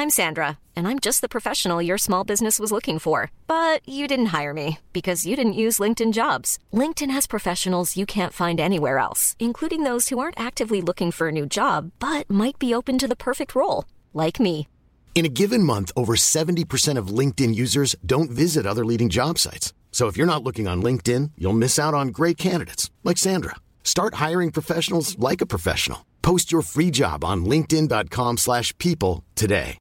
I'm Sandra, and I'm just the professional your small business was looking for. But you didn't hire me because you didn't use LinkedIn Jobs. LinkedIn has professionals you can't find anywhere else, including those who aren't actively looking for a new job, but might be open to the perfect role, like me. In a given month, over 70% of LinkedIn users don't visit other leading job sites. So if you're not looking on LinkedIn, you'll miss out on great candidates like Sandra. Start hiring professionals like a professional. Post your free job on linkedin.com/people today.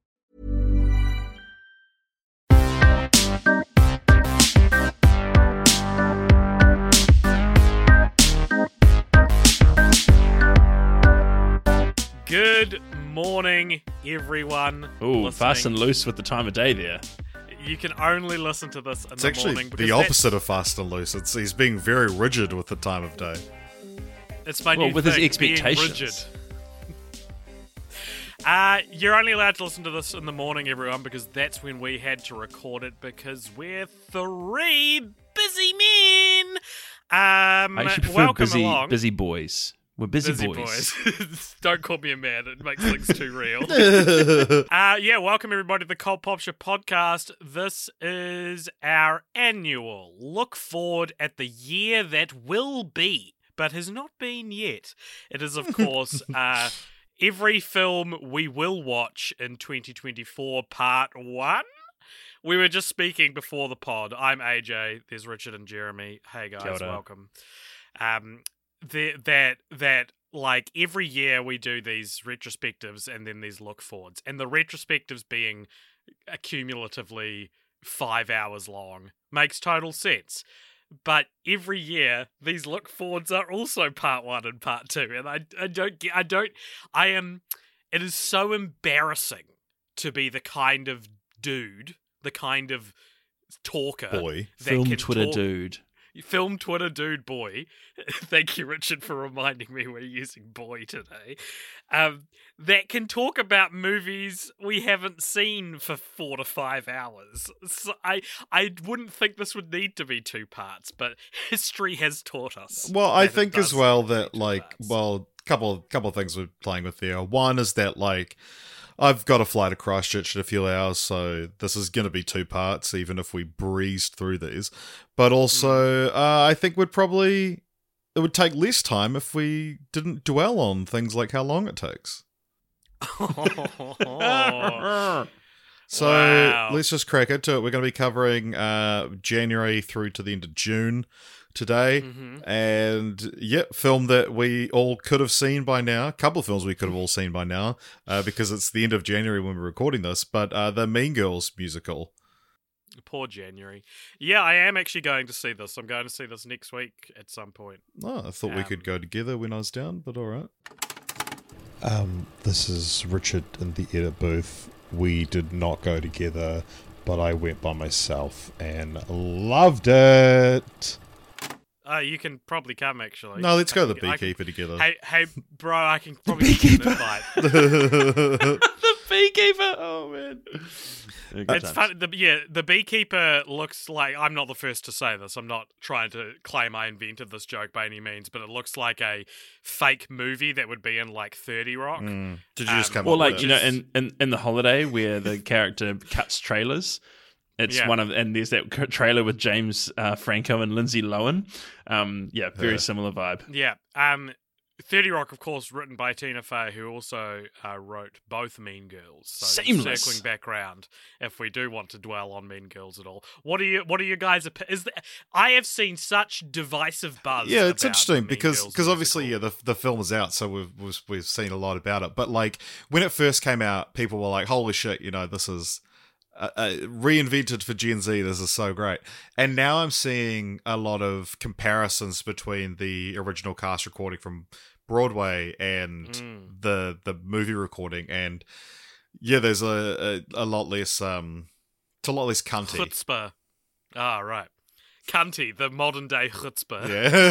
Good morning, everyone. Ooh, fast and loose with the time of day there. You can only listen to this in It's the actually morning. the opposite of fast and loose. He's being very rigid with the time of day. It's my Well, new with thing, his expectations. being rigid. You're only allowed to listen to this in the morning, everyone, because that's when we had to record it, because we're three busy men. I actually prefer welcome along. busy boys. We're busy boys. Don't call me a man. It makes things too real. Welcome everybody to the Cult Popture podcast. This is our annual look forward at the year that will be, but has not been yet. It is, of course, every film we will watch in 2024, part 1. We were just speaking before the pod. I'm AJ. There's Richard and Jeremy. Hey guys, welcome. That like every year we do these retrospectives and then these look forwards, and the retrospectives being cumulatively 5 hours long makes total sense. But every year these look forwards are also part 1 and part 2, and it is so embarrassing to be the kind of dude, the kind of talker, boy, film Twitter dude. Film Twitter dude boy. Thank you, Richard, for reminding me we're using boy today. That can talk about movies we haven't seen for 4 to 5 hours. So I wouldn't think this would need to be 2 parts, but history has taught us. Well, I think as well that couple of things we're playing with there. One is that I've got a flight to Christchurch in a few hours, so this is going to be 2 parts, even if we breezed through these. But also, I think it would take less time if we didn't dwell on things like how long it takes. So let's just crack into it. We're going to be covering January through to the end of June today, and film that we all could have seen by now. A couple of films we could have all seen by now, because it's the end of January when we're recording this, but the Mean Girls musical. Poor January. Yeah, I am actually going to see this. I'm going to see this next week at some point. Oh, I thought we could go together when I was down, but alright. This is Richard in the edit booth. We did not go together, but I went by myself and loved it. You can probably come, actually. No, let's go to the Beekeeper together. Hey, bro, I can probably get an invite. The Beekeeper! Oh, man. It's funny. The Beekeeper looks like... I'm not the first to say this. I'm not trying to claim I invented this joke by any means, but it looks like a fake movie that would be in, 30 Rock. Did you just come or up with it? in The Holiday, where the character cuts trailers. It's and there's that trailer with James Franco and Lindsay Lohan. Very similar vibe. Yeah. 30 Rock, of course, written by Tina Fey, who also wrote both Mean Girls. So Seamless. Circling back round, if we do want to dwell on Mean Girls at all. What are you guys? I have seen such divisive buzz. Yeah, it's about interesting the Mean because Girls obviously the film is out, so we've seen a lot about it. But when it first came out, people were like, "Holy shit! This is." Reinvented for Gen Z, this is so great. And now I'm seeing a lot of comparisons between the original cast recording from Broadway and the movie recording, and there's a lot less it's a lot less cunty. Chutzpah. Right. Cunty, the modern day chutzpah.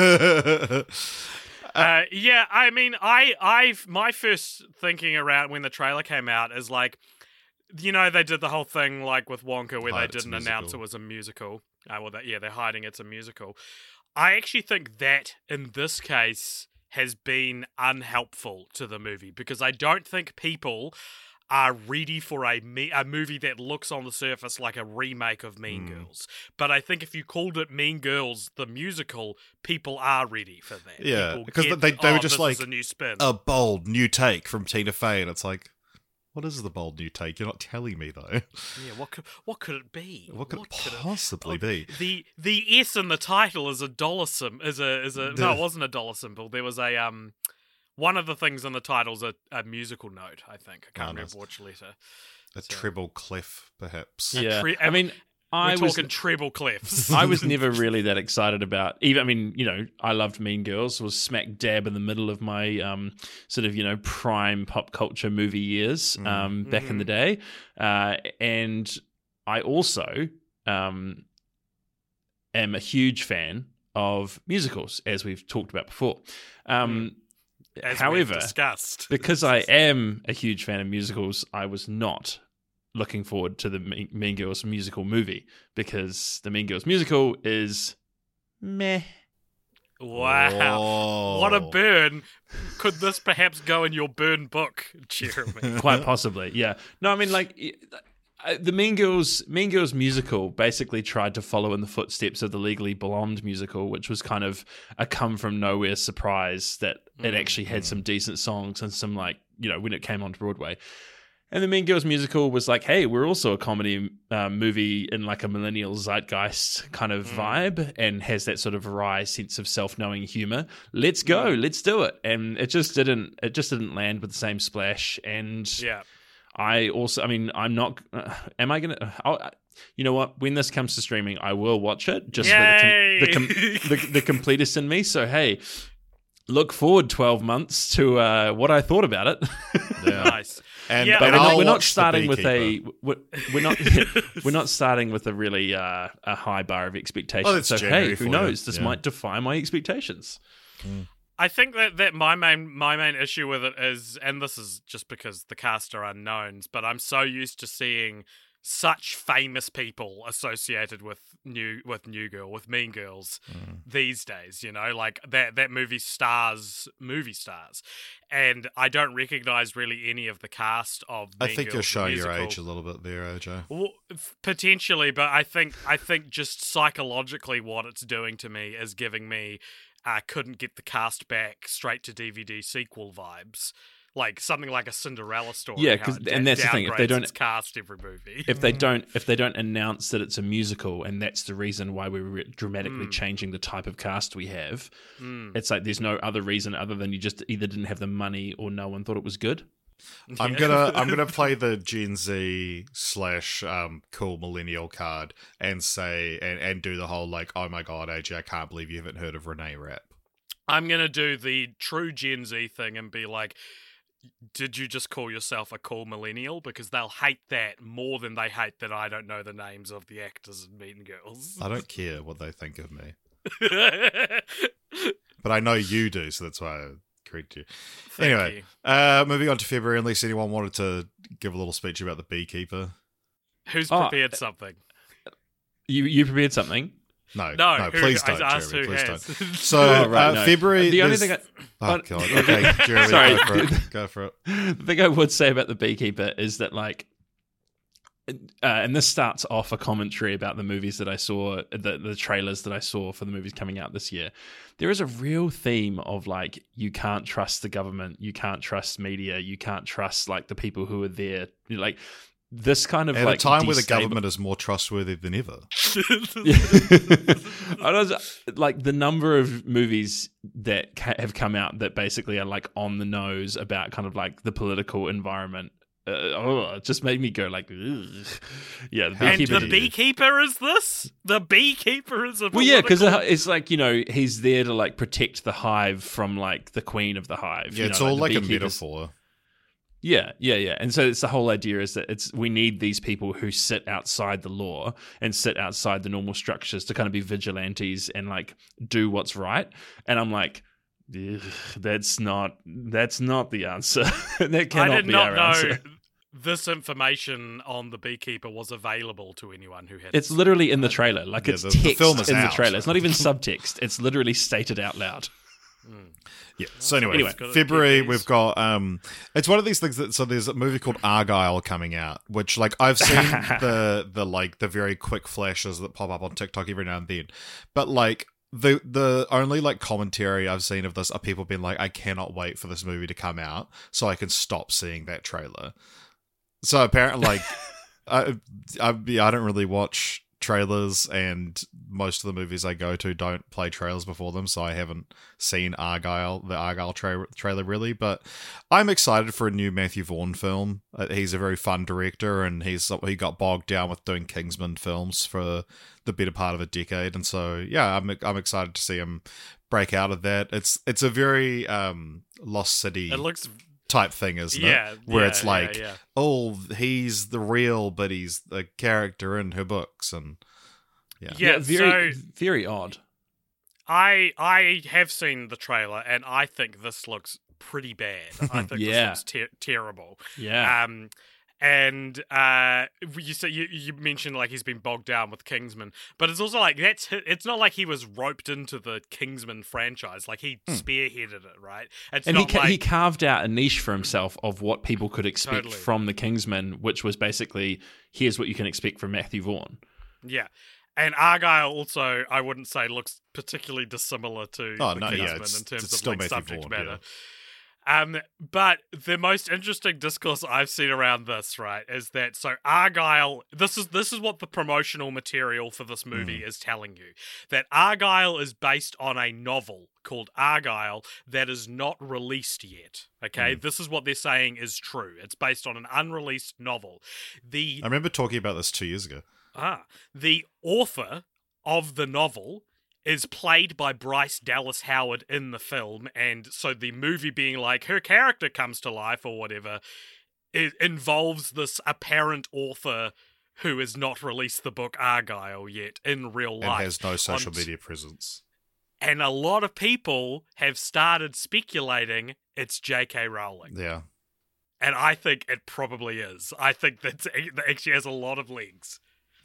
Yeah. I mean, my first thinking around when the trailer came out is they did the whole thing with Wonka where they didn't announce it was a musical. They're hiding it's a musical. I actually think that in this case has been unhelpful to the movie because I don't think people are ready for a movie that looks on the surface like a remake of Mean Girls. But I think if you called it Mean Girls the musical, people are ready for that. Yeah, People because get, they were just this like is a new spin. a bold new take from Tina Fey, and it's like, what is the bold new take? You're not telling me though. Yeah, what could it be? What could it possibly be? The S in the title is a dollar symbol. No, it wasn't a dollar symbol. There was a one of the things in the title's a musical note. I think I can't remember which letter. A treble clef, perhaps. Yeah, I mean, we're talking treble clefs. I was never really that excited about. Even, I mean, you know, I loved Mean Girls. Was smack dab in the middle of my sort of, you know, prime pop culture movie years back in the day, and I also am a huge fan of musicals, as we've talked about before. However, discussed. Because I am a huge fan of musicals, I was not looking forward to the Mean Girls musical movie, because the Mean Girls musical is meh. Wow. What a burn. Could this perhaps go in your burn book, Jeremy? Quite possibly, yeah. No, I mean, like, the Mean Girls musical basically tried to follow in the footsteps of the Legally Blonde musical, which was kind of a come-from-nowhere surprise that it actually had some decent songs and some, like, you know, when it came onto Broadway. And the Mean Girls musical was like, hey, we're also a comedy movie in like a millennial zeitgeist kind of vibe, and has that sort of wry sense of self-knowing humor. Let's go, let's do it. And it just didn't land with the same splash. And yeah. I'm not. Am I gonna? You know what? When this comes to streaming, I will watch it just Yay! for the completist in me. So hey, look forward 12 months to what I thought about it. Yeah. Nice. But we're not starting with we're not starting with a really a high bar of expectations. Oh, so hey, who knows? This might defy my expectations. I think that my main issue with it is, and this is just because the cast are unknowns, but I'm so used to seeing such famous people associated with Mean Girls these days, you know, like that movie stars movie stars, and I don't recognize really any of the cast of Mean I think Girls you're showing musical. your age a little bit there, OJ. Well, potentially, but I think just psychologically what it's doing to me is giving me couldn't get the cast back straight to DVD sequel vibes. Like something like a Cinderella story. Yeah, and that's the thing. If they don't its cast every movie, if they don't announce that it's a musical, and that's the reason why we're dramatically changing the type of cast we have, it's like there's no other reason other than you just either didn't have the money or no one thought it was good. I'm gonna play the Gen Z / cool millennial card and say and do the whole like, oh my god, AJ, I can't believe you haven't heard of Renee Rapp. I'm gonna do the true Gen Z thing and be like, did you just call yourself a cool millennial? Because they'll hate that more than they hate that I don't know the names of the actors in Mean Girls. I don't care what they think of me, but I know you do, so that's why I agreed to. Anyway, moving on to February, unless anyone wanted to give a little speech about the Beekeeper. Who's prepared something? You prepared something? No, no, please don't, Jeremy. Please don't. So, no. February. The only thing oh god. Okay, Jeremy, sorry. Go for it. The thing I would say about the Beekeeper is that, like, and this starts off a commentary about the movies that I saw, the trailers that I saw for the movies coming out this year. There is a real theme of like, you can't trust the government, you can't trust media, you can't trust like the people who are there, like. This kind of at like a time where the government is more trustworthy than ever. I don't, like the number of movies that have come out that basically are like on the nose about kind of like the political environment. It just made me go like, ugh. Yeah. The Beekeeper is this? The Beekeeper is a political... Well, yeah, because it's like, you know, he's there to like protect the hive from like the queen of the hive. Yeah, it's all like a metaphor. Yeah. And so it's the whole idea is that we need these people who sit outside the law and sit outside the normal structures to kind of be vigilantes and like do what's right. And I'm like, that's not the answer. That cannot be our answer. I did not know this information on the Beekeeper was available to anyone who had. It's literally in the trailer. Like it's text the film is in out. The trailer. It's not even subtext. It's literally stated out loud. Yeah. So anyway, It's got February TVs. we've got it's one of these things that there's a movie called Argyle coming out, which like I've seen the very quick flashes that pop up on TikTok every now and then, but like the only like commentary I've seen of this are people being like, I cannot wait for this movie to come out so I can stop seeing that trailer. So apparently, like I don't really watch trailers, and most of the movies I go to don't play trailers before them, so I haven't seen the Argyle trailer really, but I'm excited for a new Matthew Vaughn film. He's a very fun director, and he got bogged down with doing Kingsman films for the better part of a decade, and so yeah, I'm excited to see him break out of that. It's a very Lost City It looks type thing, isn't Yeah, it? Where yeah, it's like, yeah. oh, he's the real, but he's the character in her books, and Yeah, very so very odd. I have seen the trailer, and I think this looks pretty bad. I think Yeah. this looks terrible. Yeah. And you mentioned like he's been bogged down with Kingsman, but it's also like it's not like he was roped into the Kingsman franchise. Like he spearheaded it, right? It's And not he carved out a niche for himself of what people could expect Totally. from the Kingsman, which was basically, here's what you can expect from Matthew Vaughn. Yeah. And Argyle also, I wouldn't say, looks particularly dissimilar to Oh, the no, yeah, Kingsman in terms it's of still like Matthew subject Vaughn, matter. But the most interesting discourse I've seen around this, right, is that so Argyle. This is what the promotional material for this movie is telling you, that Argyle is based on a novel called Argyle that is not released yet. Okay, this is what they're saying is true. It's based on an unreleased novel. I remember talking about this 2 years ago. The author of the novel is played by Bryce Dallas Howard in the film, and so the movie being like her character comes to life or whatever, it involves this apparent author who has not released the book Argyle yet in real life. And has no social media presence. And a lot of people have started speculating it's J.K. Rowling. Yeah. And I think it probably is. I think that actually has a lot of legs.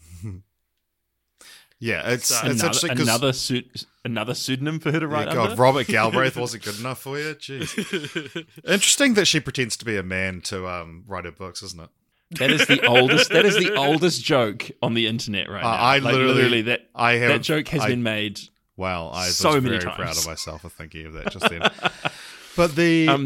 Yeah, it's So- interesting 'cause- another pseudonym for her to write yeah, God, under. Robert Galbraith wasn't good enough for you. Jeez. Interesting that she pretends to be a man to write her books, isn't it? That is the oldest. That is the oldest joke on the internet right now. I Like, literally that joke has been made. Wow, I so was many very proud times. of myself for thinking of that just then. But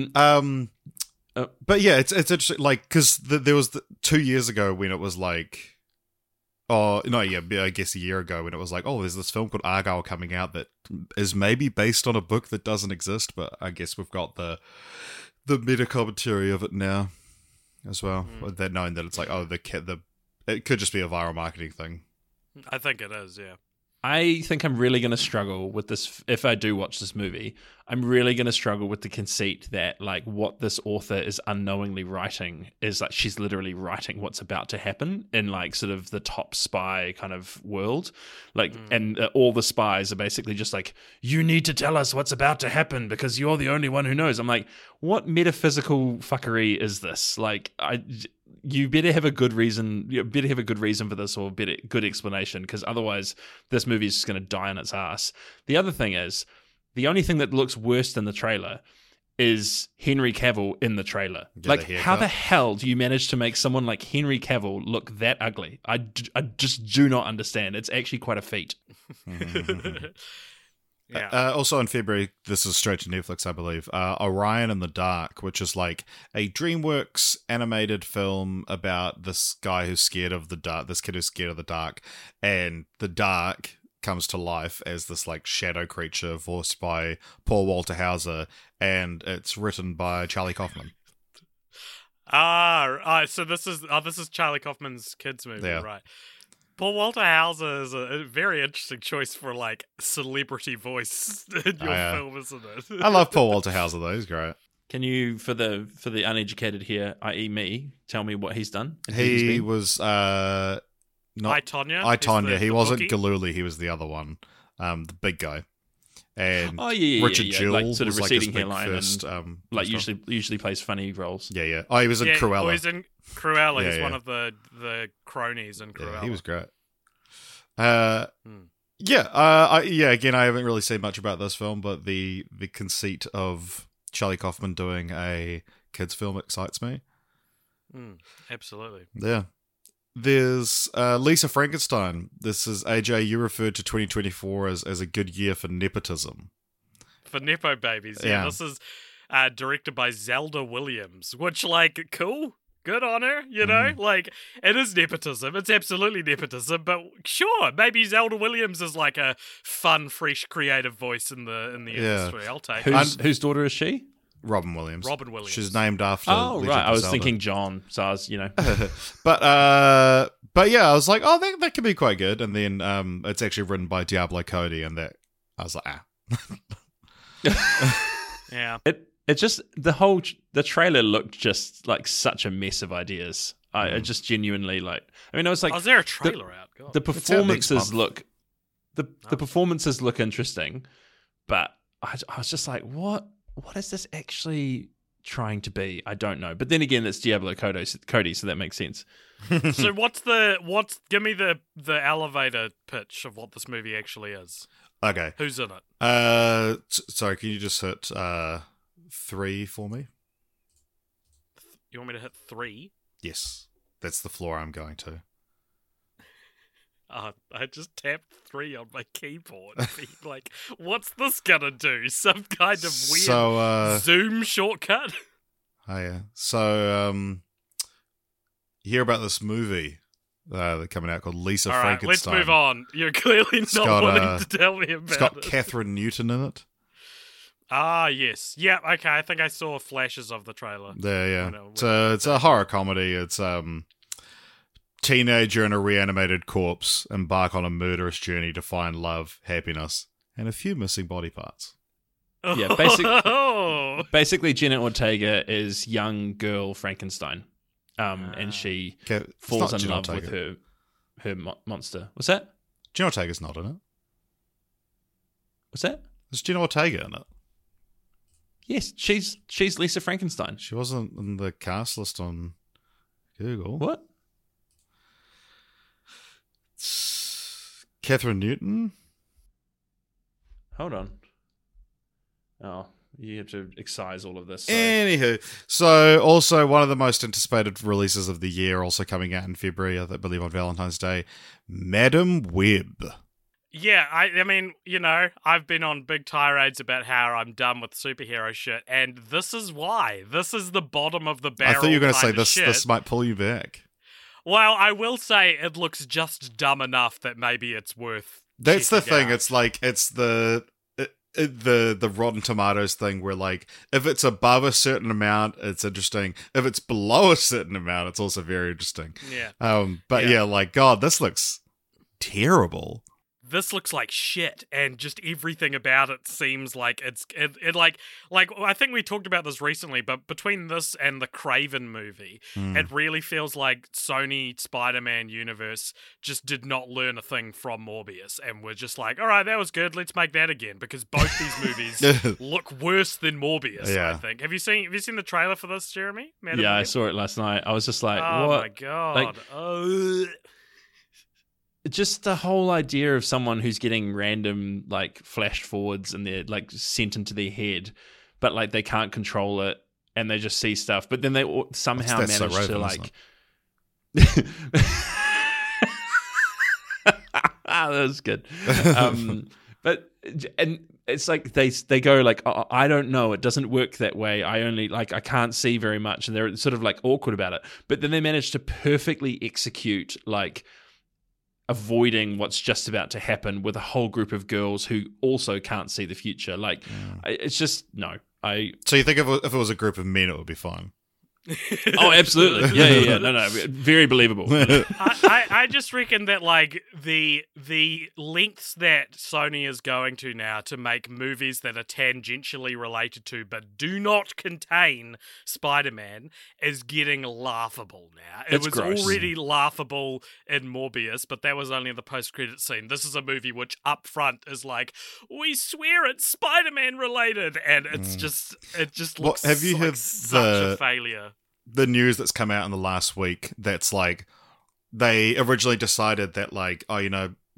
but yeah, it's interesting, like, because there was 2 years ago when it was like, oh no, yeah, I guess a year ago when it was like, oh, there's this film called Argyle coming out that is maybe based on a book that doesn't exist, but I guess we've got the meta commentary of it now as well. That knowing that it's like, oh, it could just be a viral marketing thing. I think it is, yeah. I think I'm really going to struggle with this if I do watch this movie. I'm really going to struggle with the conceit that like what this author is unknowingly writing is like she's literally writing what's about to happen in like sort of the top spy kind of world. Like and all the spies are basically just like, you need to tell us what's about to happen because you're the only one who knows. I'm like, what metaphysical fuckery is this? Like you better have a good reason. You better have a good reason for this, or good explanation, because otherwise, this movie is just going to die on its ass. The other thing is, the only thing that looks worse than the trailer is Henry Cavill in the trailer. Get Like, the haircut. how the hell do you manage to make someone like Henry Cavill look that ugly? I just do not understand. It's actually quite a feat. Yeah. Also in February, this is straight to Netflix, I believe. Orion in the Dark, which is like a DreamWorks animated film about this guy who's scared of the dark. This kid who's scared of the dark, and the dark comes to life as this like shadow creature voiced by Paul Walter Hauser, and it's written by Charlie Kaufman. So this is Charlie Kaufman's kids movie, Yeah. right? Paul Walter Hauser is a very interesting choice for like celebrity voice in your film, isn't it? I love Paul Walter Hauser though; he's great. Can you, for the uneducated here, i.e. me, tell me what he's done? and who he's He been? was I, Tonya. I, Tonya. He wasn't bookie. Galooly. He was the other one, the big guy. And Oh, yeah, Richard yeah. Jewell Like, sort of was like his receding big hairline first, and like stuff. usually plays funny roles. Yeah. Oh, he was in Yeah, Cruella. oh, he's in Cruella. Yeah, He's yeah. one of the cronies in Cruella. Yeah, he was great. Again, I haven't really seen much about this film, but the conceit of Charlie Kaufman doing a kids film excites me. Absolutely. Yeah. There's Lisa Frankenstein. This is AJ. You referred to 2024 as a good year for nepotism. For Nepo babies. Yeah. This is directed by Zelda Williams, which, like, cool. Good on her, you know? Like, it is nepotism. It's absolutely nepotism, but sure, maybe Zelda Williams is like a fun, fresh, creative voice in the industry. I'll take it. Whose daughter is she? Robin Williams. Robin Williams. She's named after. Oh, Legend right. of I was Zelda. thinking John, so I was, But yeah, I was like, oh, that could be quite good. And then it's actually written by Diablo Cody, and that I was like, Yeah. It just the trailer looked just like such a mess of ideas. I just genuinely I was like, is there a trailer out? God. the out next performances month. the performances look interesting, but I was just like, what is this actually trying to be? I don't know. But then again, it's Diablo Cody, so that makes sense. So give me the elevator pitch of what this movie actually is. okay. Who's in it? Sorry, can you just hit 3 for me? You want me to hit 3? Yes, that's the floor I'm going to. I just tapped 3 on my keyboard. Being like, what's this gonna do? Some kind of weird Zoom shortcut? Oh yeah. So you hear about this movie that's coming out called Lisa All right, Frankenstein. let's move on. You're clearly not got, willing to tell me about It's got it. Catherine Newton in it. Ah, yes. Yeah, okay, I think I saw flashes of the trailer. Yeah. It's a horror comedy. It's teenager and a reanimated corpse embark on a murderous journey to find love, happiness, and a few missing body parts. Yeah, Oh. basically Jenna Ortega is young girl Frankenstein, and she Okay, it's falls not in Jenna love with Ortega. her monster. What's that? Jenna Ortega's not in it. What's that? There's Jenna Ortega in it. Yes, she's Lisa Frankenstein. She wasn't in the cast list on Google. What? Catherine Newton? Hold on. Oh, you have to excise all of this. Anywho, so also one of the most anticipated releases of the year, also coming out in February, I believe on Valentine's Day, Madam Web. Yeah, I mean, you know, I've been on big tirades about how I'm done with superhero shit, and this is why. This is the bottom of the I barrel. thought you were going to say kind of this. shit. This might pull you back. Well, I will say it looks just dumb enough that maybe it's worth. That's the checking thing. out. It's like it's the Rotten Tomatoes thing where like if it's above a certain amount, it's interesting. If it's below a certain amount, it's also very interesting. Yeah. But Yeah. yeah, like God, this looks terrible. This looks like shit, and just everything about it seems like it like I think we talked about this recently, but between this and the Craven movie, it really feels like Sony Spider-Man universe just did not learn a thing from Morbius, and we're just like, all right, that was good, let's make that again, because both these movies look worse than Morbius. Yeah. I think. Have you seen the trailer for this, Jeremy? Madam yeah, I Web? saw it last night. I was just like, Oh what? my god! Like, just the whole idea of someone who's getting random like flash forwards and they're like sent into their head, but like they can't control it and they just see stuff, but then they somehow That's so manage to Raven, like. That was good. But and it's like they go like, oh, I don't know, it doesn't work that way. I can't see very much, and they're sort of like awkward about it. But then they manage to perfectly execute like avoiding what's just about to happen with a whole group of girls who also can't see the future. Like, it's just no. So you think if it was a group of men, it would be fine? Oh, absolutely. Yeah. No, very believable. I just reckon that like the lengths that Sony is going to now to make movies that are tangentially related to but do not contain Spider-Man is getting laughable now. It It's was gross. already laughable in Morbius, but that was only in the post-credit scene. This is a movie which up front is like, we swear it's Spider-Man related, and it's just looks have you like heard such a failure. The news that's come out in the last week that's like they originally decided that like, oh, you know,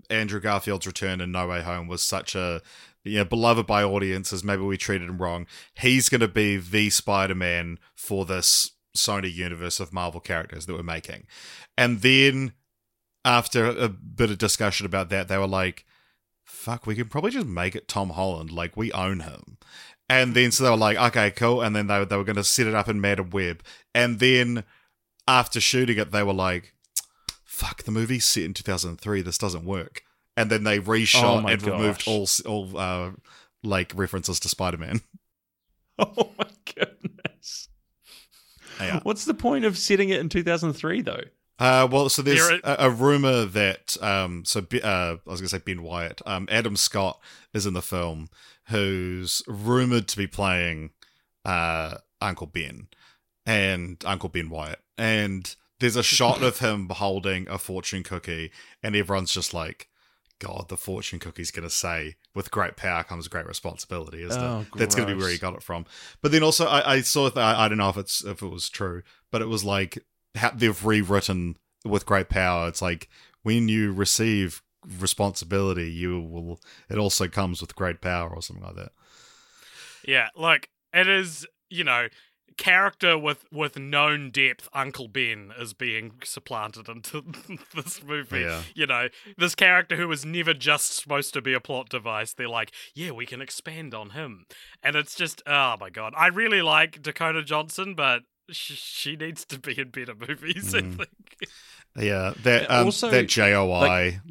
Andrew Garfield's return in No Way Home was such a beloved by audiences. Maybe we treated him wrong. He's going to be the Spider-Man for this Sony universe of Marvel characters that we're making. And then after a bit of discussion about that, they were like, fuck, we can probably just make it Tom Holland. Like, we own him. And then so they were like, okay, cool. And then they were going to set it up in Madam Web. And then after shooting it, they were like, fuck, the movie's set in 2003. This doesn't work. And then they reshot and removed all like references to Spider-Man. Oh my goodness. Yeah. What's the point of setting it in 2003 though? Well, so there's a rumor that I was going to say Ben Wyatt. Adam Scott is in the film, who's rumored to be playing Uncle Ben and Uncle Ben Wyatt. And there's a shot of him holding a fortune cookie, and everyone's just like, God, the fortune cookie's going to say, with great power comes great responsibility, isn't it? That's going to be where he got it from. But then also, I saw that, I don't know if it was true, but it was like, how they've rewritten with great power. It's like, when you receive responsibility, it also comes with great power or something like that. Yeah, look, it is, character with known depth, Uncle Ben is being supplanted into this movie. Yeah. This character who was never just supposed to be a plot device, they're like, yeah, we can expand on him. And it's just, oh my God. I really like Dakota Johnson, but she needs to be in better movies, I think. Yeah, that JOI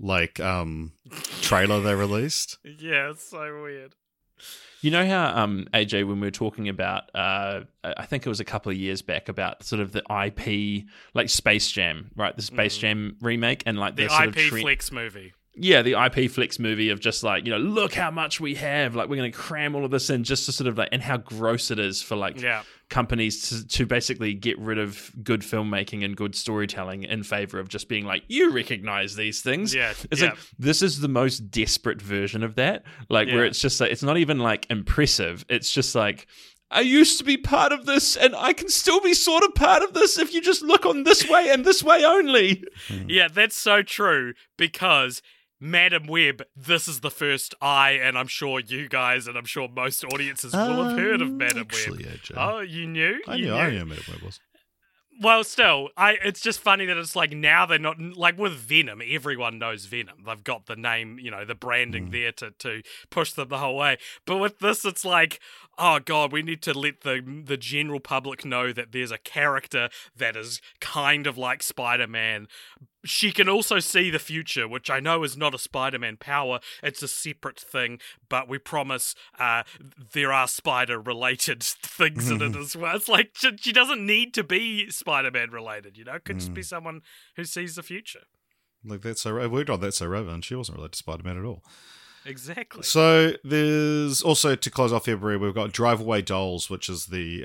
trailer they released. Yeah, it's so weird. You know how, AJ, when we were talking about, I think it was a couple of years back, about sort of the IP, like Space Jam, right? The Space Jam remake and like the sort IP of flex movie. Yeah, the IP flex movie of just like, look how much we have. Like, we're going to cram all of this in just to sort of like, and how gross it is for like companies to basically get rid of good filmmaking and good storytelling in favor of just being like, you recognize these things. Yeah. It's like, this is the most desperate version of that. Like, where it's just like, it's not even like impressive. It's just like, I used to be part of this, and I can still be sort of part of this if you just look on this way and this way only. Yeah, that's so true, because Madam Web, this is the first and I'm sure you guys and I'm sure most audiences will have heard of Madam Web. AJ. Oh, you knew? I knew Madam Web was. Well, still, it's just funny that it's like now they're not, like with Venom, everyone knows Venom. They've got the name, the branding there to push them the whole way. But with this, it's like, oh God, we need to let the general public know that there's a character that is kind of like Spider-Man. She can also see the future, which I know is not a Spider-Man power. It's a separate thing, but we promise there are spider-related things in it as well. It's like she doesn't need to be Spider-Man related, It could just be someone who sees the future. Like, that's so weird on That's So Raven. She wasn't related to Spider-Man at all. Exactly. So there's also, to close off February, we've got Drive Away Dolls, which is the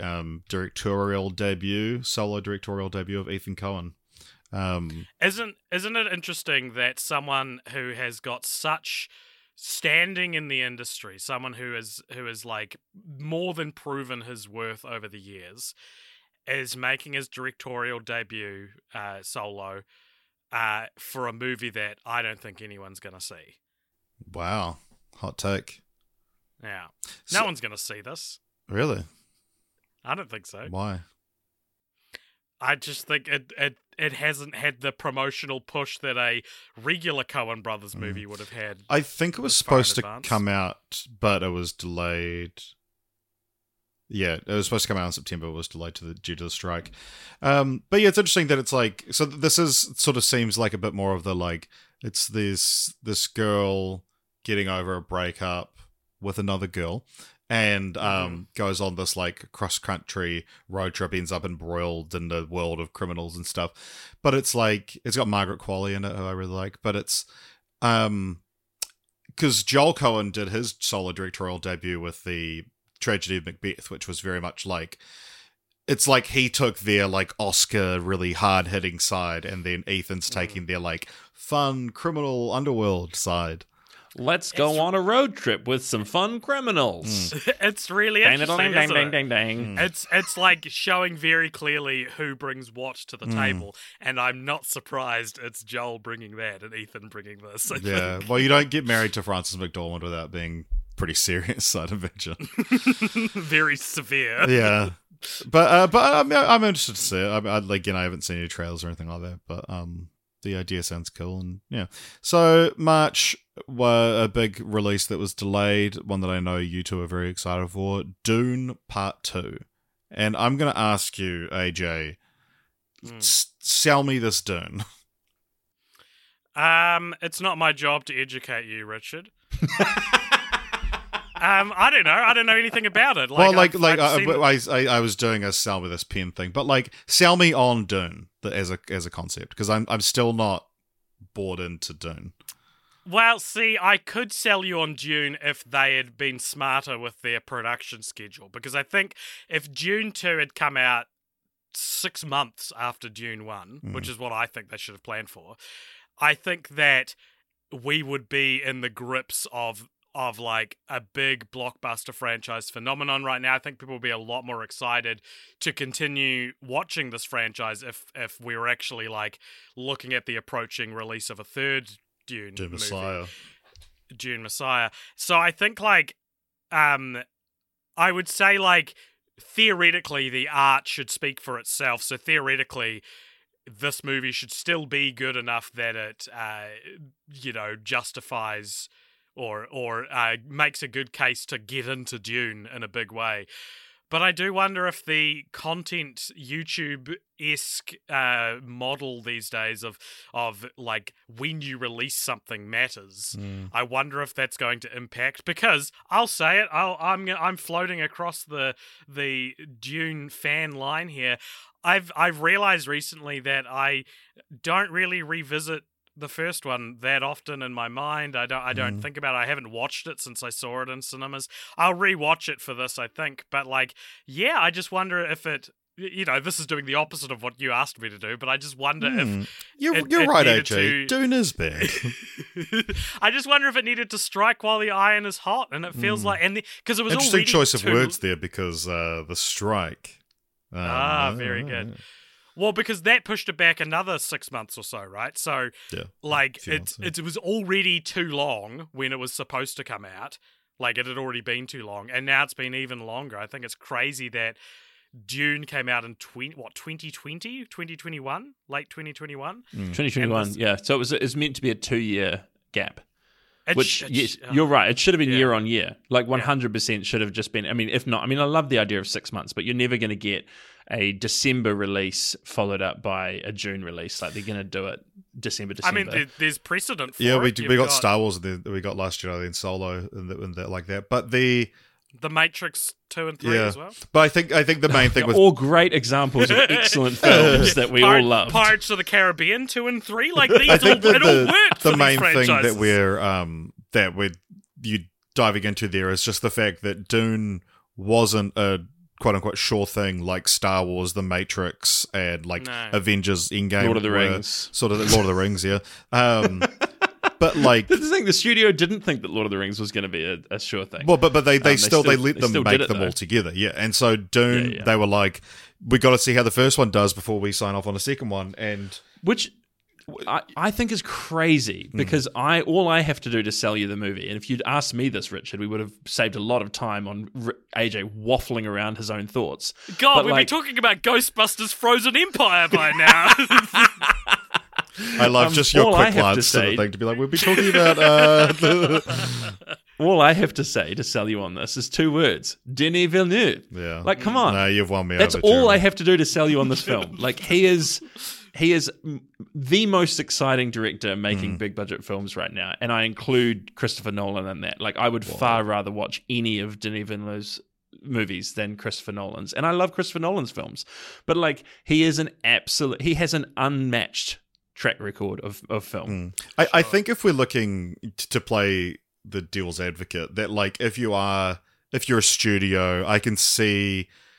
solo directorial debut of Ethan Coen. Isn't it interesting that someone who has got such standing in the industry, someone who is like more than proven his worth over the years, is making his directorial debut solo for a movie that I don't think anyone's going to see. Wow. Hot take. Yeah. No one's going to see this. Really? I don't think so. Why? I just think it hasn't had the promotional push that a regular Coen Brothers movie would have had. I think it was supposed to come out, but it was delayed. Yeah, it was supposed to come out in September. It was delayed due to the strike. But yeah, it's interesting that it's like, so this is sort of seems like a bit more of the like, it's this girl getting over a breakup with another girl, and goes on this like cross-country road trip, ends up embroiled in the world of criminals and stuff. But it's like, it's got Margaret Qualley in it, who I really like. But it's because Joel Coen did his solo directorial debut with the Tragedy of Macbeth, which was very much like, it's like he took their like Oscar really hard hitting side, and then Ethan's taking their like fun criminal underworld side. Let's go on a road trip with some fun criminals. It's really Dang, interesting, dang, isn't dang, it? dang, dang. It's like showing very clearly who brings what to the table, and I'm not surprised it's Joel bringing that and Ethan bringing this. I Yeah. think. Well, you don't get married to Frances McDormand without being pretty serious side adventure. Very severe. Yeah. But I'm interested to see it. I haven't seen any trailers or anything like that, but the idea sounds cool, and yeah. So March, a big release that was delayed, one that I know you two are very excited for, Dune Part 2. And I'm going to ask you, AJ, sell me this Dune. It's not my job to educate you, Richard. I don't know. I don't know anything about it. Well, I've seen it. I was doing a sell me this pen thing, but like sell me on Dune as a concept, because I'm still not bought into Dune. Well, see, I could sell you on Dune if they had been smarter with their production schedule, because I think if Dune 2 had come out 6 months after Dune 1, which is what I think they should have planned for, I think that we would be in the grips of like a big blockbuster franchise phenomenon right now. I think people will be a lot more excited to continue watching this franchise if we were actually like looking at the approaching release of a third Dune movie. Messiah. Dune Messiah. So I think like I would say like theoretically the art should speak for itself. So theoretically this movie should still be good enough that it justifies or makes a good case to get into Dune in a big way. But I do wonder if the content YouTube-esque model these days of like when you release something matters. I wonder if that's going to impact, because I'll say it. I'm floating across the Dune fan line here. I've realized recently that I don't really revisit the first one that often in my mind. I don't think about it. I haven't watched it since I saw it in cinemas. I'll rewatch it for this, I think. But like, yeah, I just wonder if it, this is doing the opposite of what you asked me to do, but I just wonder if You're it right, needed AJ. Dune is bad. I just wonder if it needed to strike while the iron is hot, and it feels like, and because it was Interesting already choice of words there, because the strike. Very good. Well, because that pushed it back another 6 months or so, right? So, Yeah, like, months, it was already too long when it was supposed to come out. Like, it had already been too long, and now it's been even longer. I think it's crazy that Dune came out in 2020? 2021? Late 2021? 2021, yeah. So it was meant to be a 2-year gap. Which, yes, oh. you're right. It should have been Yeah. year on year. Like 100% should have just been. I mean, if not, I mean, I love the idea of 6 months, but you're never going to get a December release followed up by a June release. Like they're going to do it December. I mean, there's precedent for Yeah, it. we got Star Wars that we got last year, then Solo and that like that. But the Matrix 2 and 3 as well. But I think the main thing was all great examples of excellent films that we all love. Pirates of the Caribbean 2 and 3, like these I think it all worked for the main these thing franchises. that we're you diving into there is just the fact that Dune wasn't a quote unquote sure thing like Star Wars, The Matrix, and like No. Avengers Endgame. Lord of the were Rings. Sort of Lord of the Rings, yeah. But like The thing, the studio didn't think that Lord of the Rings was going to be a sure thing. well, but they let still them did make it, them though. all together, yeah. And so Dune, Yeah. they were like, we got to see how the first one does before we sign off on the second one. And Which I think is crazy, because all I have to do to sell you the movie, and if you'd asked me this, Richard, we would have saved a lot of time on AJ waffling around his own thoughts. God, But, we'd like, be talking about Ghostbusters Frozen Empire by now. I love just your all I quick have to glance to the say- thing to be like, we'll be talking about All I have to say to sell you on this is 2 words: Denis Villeneuve. yeah. Like, come on. No, you've won me That's over, all Jeremy. I have to do to sell you on this film. Like, he is the most exciting director making big budget films right now, and I include Christopher Nolan in that. Like, I would far rather watch any of Denis Villeneuve's movies than Christopher Nolan's, and I love Christopher Nolan's films, but like, he has an unmatched track record of film. I think if we're looking to play the devil's advocate, that like if you're a studio, I can see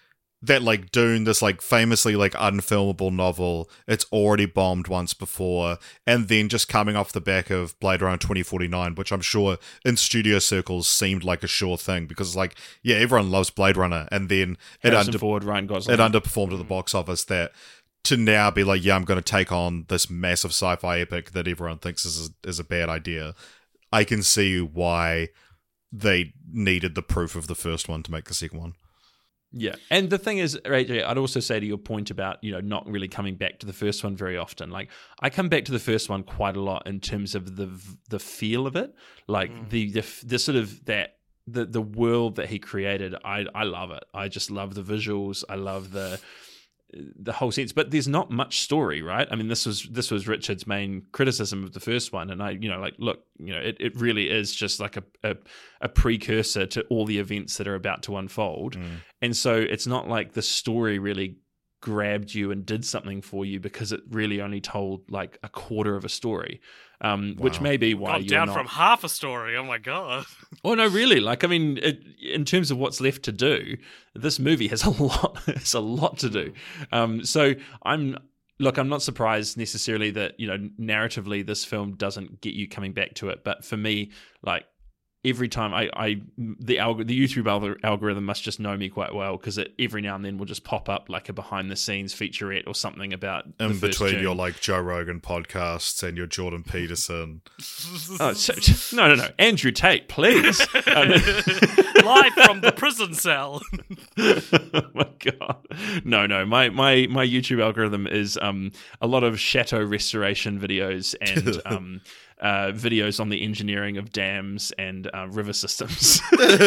that like Dune, this like famously like unfilmable novel, it's already bombed once before, and then just coming off the back of Blade Runner 2049, which I'm sure in studio circles seemed like a sure thing, because it's like, yeah, everyone loves Blade Runner, and then Harrison Ford, Ryan Gosling. it underperformed at the box office. That to now be like, yeah, I'm going to take on this massive sci-fi epic that everyone thinks is a bad idea. I can see why they needed the proof of the first one to make the second one. Yeah, and the thing is, AJ, I'd also say to your point about, you know, not really coming back to the first one very often. Like, I come back to the first one quite a lot in terms of the feel of it, like the sort of that the world that he created. I love it. I just love the visuals. I love the whole sense, but there's not much story, right? I mean, this was Richard's main criticism of the first one, and it really is just like a precursor to all the events that are about to unfold, and so it's not like the story really grabbed you and did something for you, because it really only told like a quarter of a story, which may be why you're down not... from half a story. Oh my god! Oh no, really? Like, I mean, in terms of what's left to do, this movie has a lot. It's a lot to do. So I'm not surprised necessarily that, you know, narratively this film doesn't get you coming back to it. But for me, like, every time the YouTube algorithm must just know me quite well, because it every now and then will just pop up like a behind the scenes featurette or something about in between your like Joe Rogan podcasts and your Jordan Peterson. No, Andrew Tate, please. Live from the prison cell. Oh my god, no, my YouTube algorithm is a lot of chateau restoration videos and videos on the engineering of dams and river systems.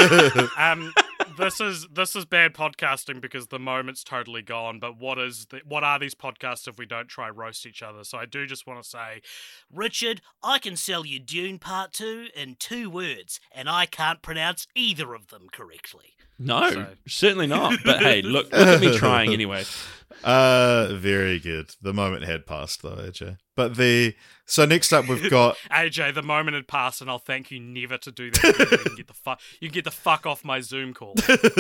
This is bad podcasting because the moment's totally gone. But what are these podcasts if we don't try roast each other? So I do just want to say, Richard, I can sell you Dune Part 2 in 2 words, and I can't pronounce either of them correctly. No, certainly not. But hey, look at me trying anyway. Very good. The moment had passed though, AJ. But so next up we've got AJ. The moment had passed, and I'll thank you never to do that. You can get the fuck off my Zoom call.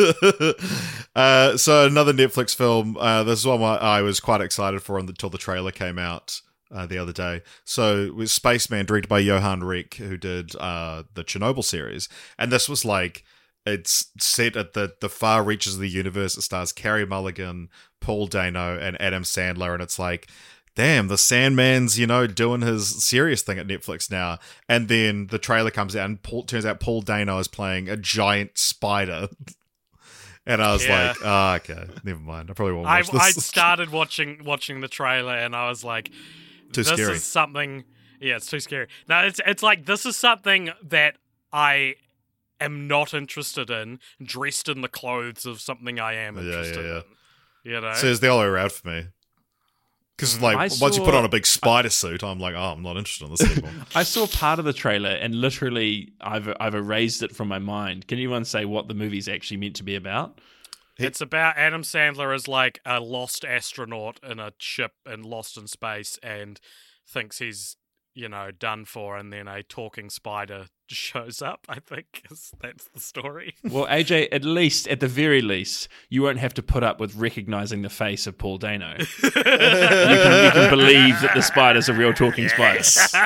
So another Netflix film. This is one I was quite excited for until the trailer came out the other day. So it was Spaceman, directed by Johan Reck, who did the Chernobyl series, and this was like, it's set at the far reaches of the universe. It stars Carey Mulligan, Paul Dano, and Adam Sandler, and it's like, damn, the Sandman's, you know, doing his serious thing at Netflix now. And then the trailer comes out, and turns out Paul Dano is playing a giant spider. And I was like, okay, never mind. I probably won't watch this. I started watching the trailer, and I was like, too scary. This is something... Yeah, it's too scary. No, it's like, this is something that I am not interested in, dressed in the clothes of something I am interested in. You know? So it's the other way around for me. Because like, once you put on a big spider suit, I'm like, oh, I'm not interested in this anymore. I saw part of the trailer, and literally I've erased it from my mind. Can anyone say what the movie's actually meant to be about? It's about Adam Sandler as like a lost astronaut in a ship and lost in space, and thinks he's, you know, done for, and then a talking spider shows up, I think. That's the story. Well, AJ, at the very least, you won't have to put up with recognizing the face of Paul Dano. you can believe that the spider's a real talking spider.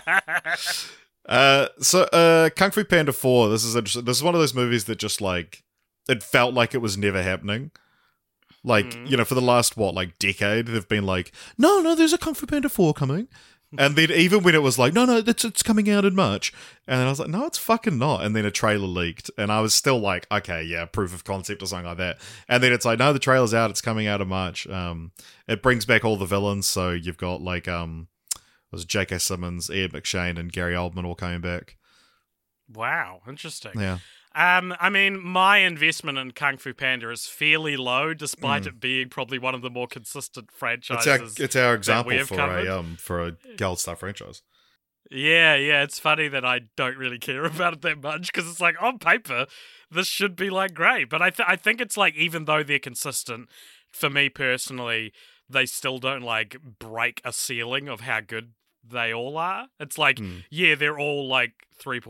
So Kung Fu Panda 4, this is interesting. This is one of those movies that just like, it felt like it was never happening. Like, you know, for the last, decade, they've been like, no, there's a Kung Fu Panda 4 coming. And then even when it was like, no, it's coming out in March. And then I was like, no, it's fucking not. And then a trailer leaked. And I was still like, okay, yeah, proof of concept or something like that. And then it's like, no, the trailer's out. It's coming out in March. It brings back all the villains. So you've got like, was it J.K. Simmons, Ian McShane, and Gary Oldman all coming back. Wow, interesting. Yeah. I mean, my investment in Kung Fu Panda is fairly low, despite it being probably one of the more consistent franchises. It's our example for a Gold Star franchise. Yeah, it's funny that I don't really care about it that much, because it's like, on paper, this should be like great. But I think it's like, even though they're consistent, for me personally, they still don't like break a ceiling of how good they all are. It's like, yeah, they're all like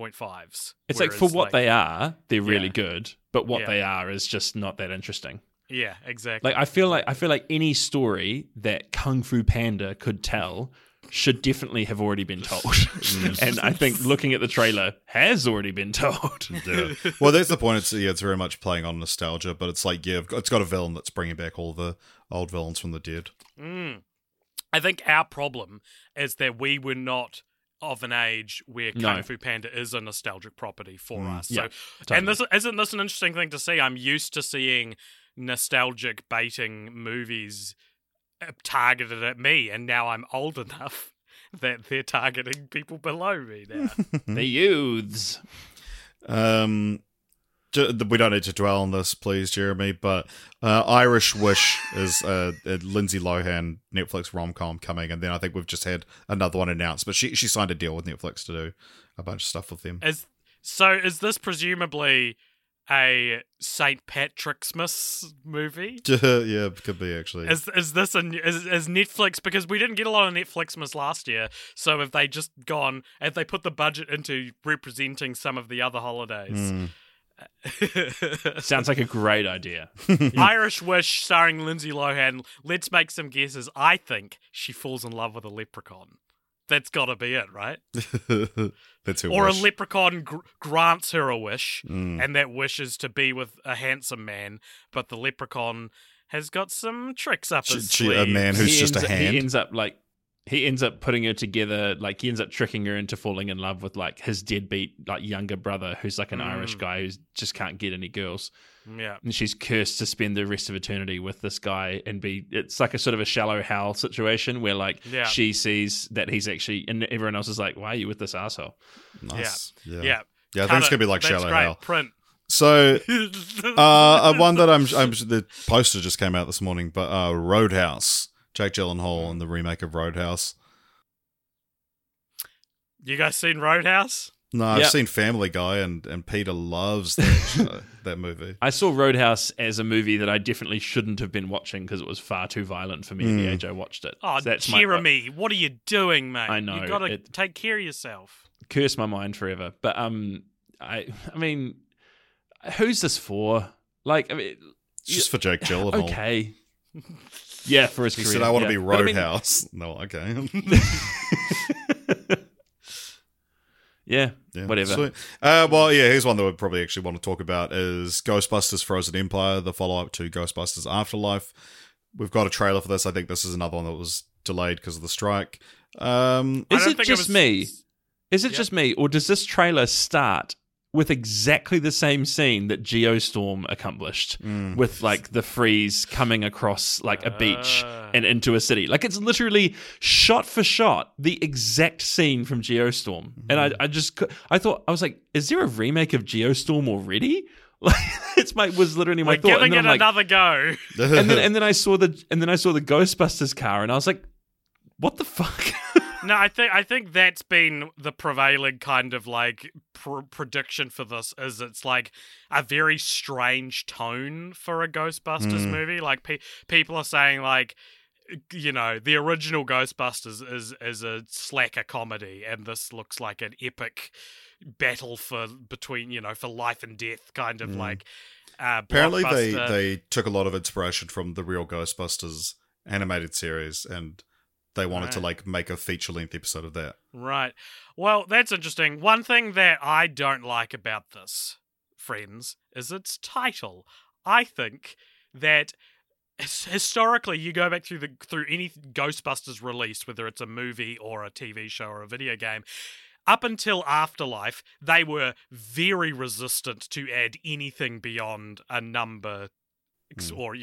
3.5s. It's like, for what they are, they're really good, but what they are is just not that interesting. Yeah, exactly. Like I feel like any story that Kung Fu Panda could tell should definitely have already been told. And I think looking at the trailer has already been told. Yeah. Well, that's the point. It's very much playing on nostalgia, but it's like, it's got a villain that's bringing back all the old villains from the dead. I think our problem is that we were not of an age where Kung Fu Panda is a nostalgic property for us. So, and isn't this an interesting thing to see? I'm used to seeing nostalgic baiting movies targeted at me, and now I'm old enough that they're targeting people below me now. The youths. We don't need to dwell on this, please, Jeremy, but Irish Wish is a Lindsay Lohan Netflix rom-com coming, and then I think we've just had another one announced, but she signed a deal with Netflix to do a bunch of stuff with them. Is this presumably a St. Patrick's movie? Yeah, it could be, actually. Is this is Netflix, because we didn't get a lot of Netflixmas last year, so if they put the budget into representing some of the other holidays... Sounds like a great idea. Irish Wish starring Lindsay Lohan. Let's make some guesses. I think she falls in love with a leprechaun. That's got to be it, right? That's her or wish. A leprechaun grants her a wish, and that wish is to be with a handsome man, but the leprechaun has got some tricks up his sleeve. A man who's just a hand. He ends up putting her together, like he ends up tricking her into falling in love with like his deadbeat like younger brother who's like an Irish guy who just can't get any girls. Yeah. And she's cursed to spend the rest of eternity with this guy and it's like a sort of a Shallow Hal situation where like she sees that he's actually, and everyone else is like, why are you with this asshole? Nice. Yeah. I think it's gonna be like Shallow Hal. Print. So, one that the poster just came out this morning, but Roadhouse. Jake Gyllenhaal in the remake of Roadhouse. You guys seen Roadhouse? No, I've seen Family Guy, and Peter loves that movie. I saw Roadhouse as a movie that I definitely shouldn't have been watching because it was far too violent for me at the age I watched it. Oh, so Jeremy, what are you doing, mate? I know. You got to take care of yourself. Curse my mind forever. But I mean, who's this for? Like, I mean, it's just for Jake Gyllenhaal. Okay. Yeah, for his career. He said, I want to be Roadhouse. No, okay. yeah, whatever. Sweet. Here's one that we probably actually want to talk about is Ghostbusters Frozen Empire, the follow-up to Ghostbusters Afterlife. We've got a trailer for this. I think this is another one that was delayed because of the strike. Is it just me? Is it just me, or does this trailer start with exactly the same scene that Geostorm accomplished with like the freeze coming across like a beach and into a city? Like it's literally shot for shot the exact scene from Geostorm. And I thought, I was like, is there a remake of Geostorm already? Like was literally my thought. Giving it another go. and then I saw the Ghostbusters car and I was like, what the fuck? No, I think that's been the prevailing kind of like prediction for this. Is it's like a very strange tone for a Ghostbusters movie. Like people are saying like, you know, the original Ghostbusters is a slacker comedy, and this looks like an epic battle for life and death kind of like. Apparently, they took a lot of inspiration from the real Ghostbusters animated series and. They wanted to like make a feature-length episode of that. Right. Well, that's interesting. One thing that I don't like about this, friends, is its title. I think that historically, you go back through any Ghostbusters release, whether it's a movie or a TV show or a video game, up until Afterlife, they were very resistant to add anything beyond a number. Or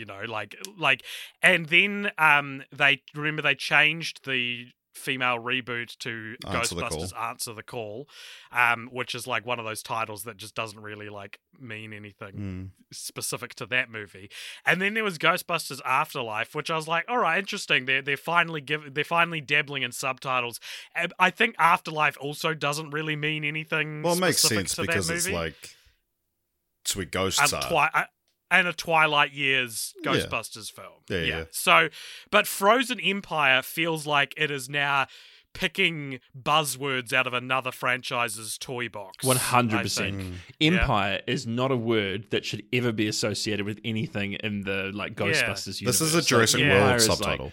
and then they changed the female reboot to Ghostbusters Answer the Call, which is like one of those titles that just doesn't really like mean anything specific to that movie. And then there was Ghostbusters Afterlife, which I was like, all right, interesting. They're finally dabbling in subtitles. I think Afterlife also doesn't really mean anything. Well, it makes sense to because that it's movie. like sweet ghosts are. And a Twilight Years Ghostbusters film. Yeah. So, but Frozen Empire feels like it is now picking buzzwords out of another franchise's toy box. 100%. Empire is not a word that should ever be associated with anything in the like Ghostbusters universe. This is a Jurassic World Empire is subtitle.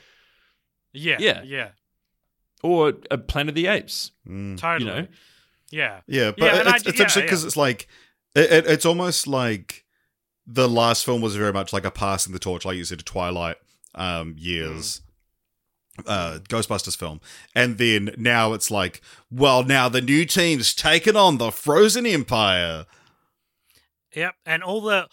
Yeah. Or a Planet of the Apes. Totally. You know? Yeah. Yeah, but it's interesting because it's like it's almost like the last film was very much like a passing the torch, like you said, to Twilight years. Ghostbusters film, and then now it's like, well, now the new team's taken on the Frozen Empire. Yep, and all the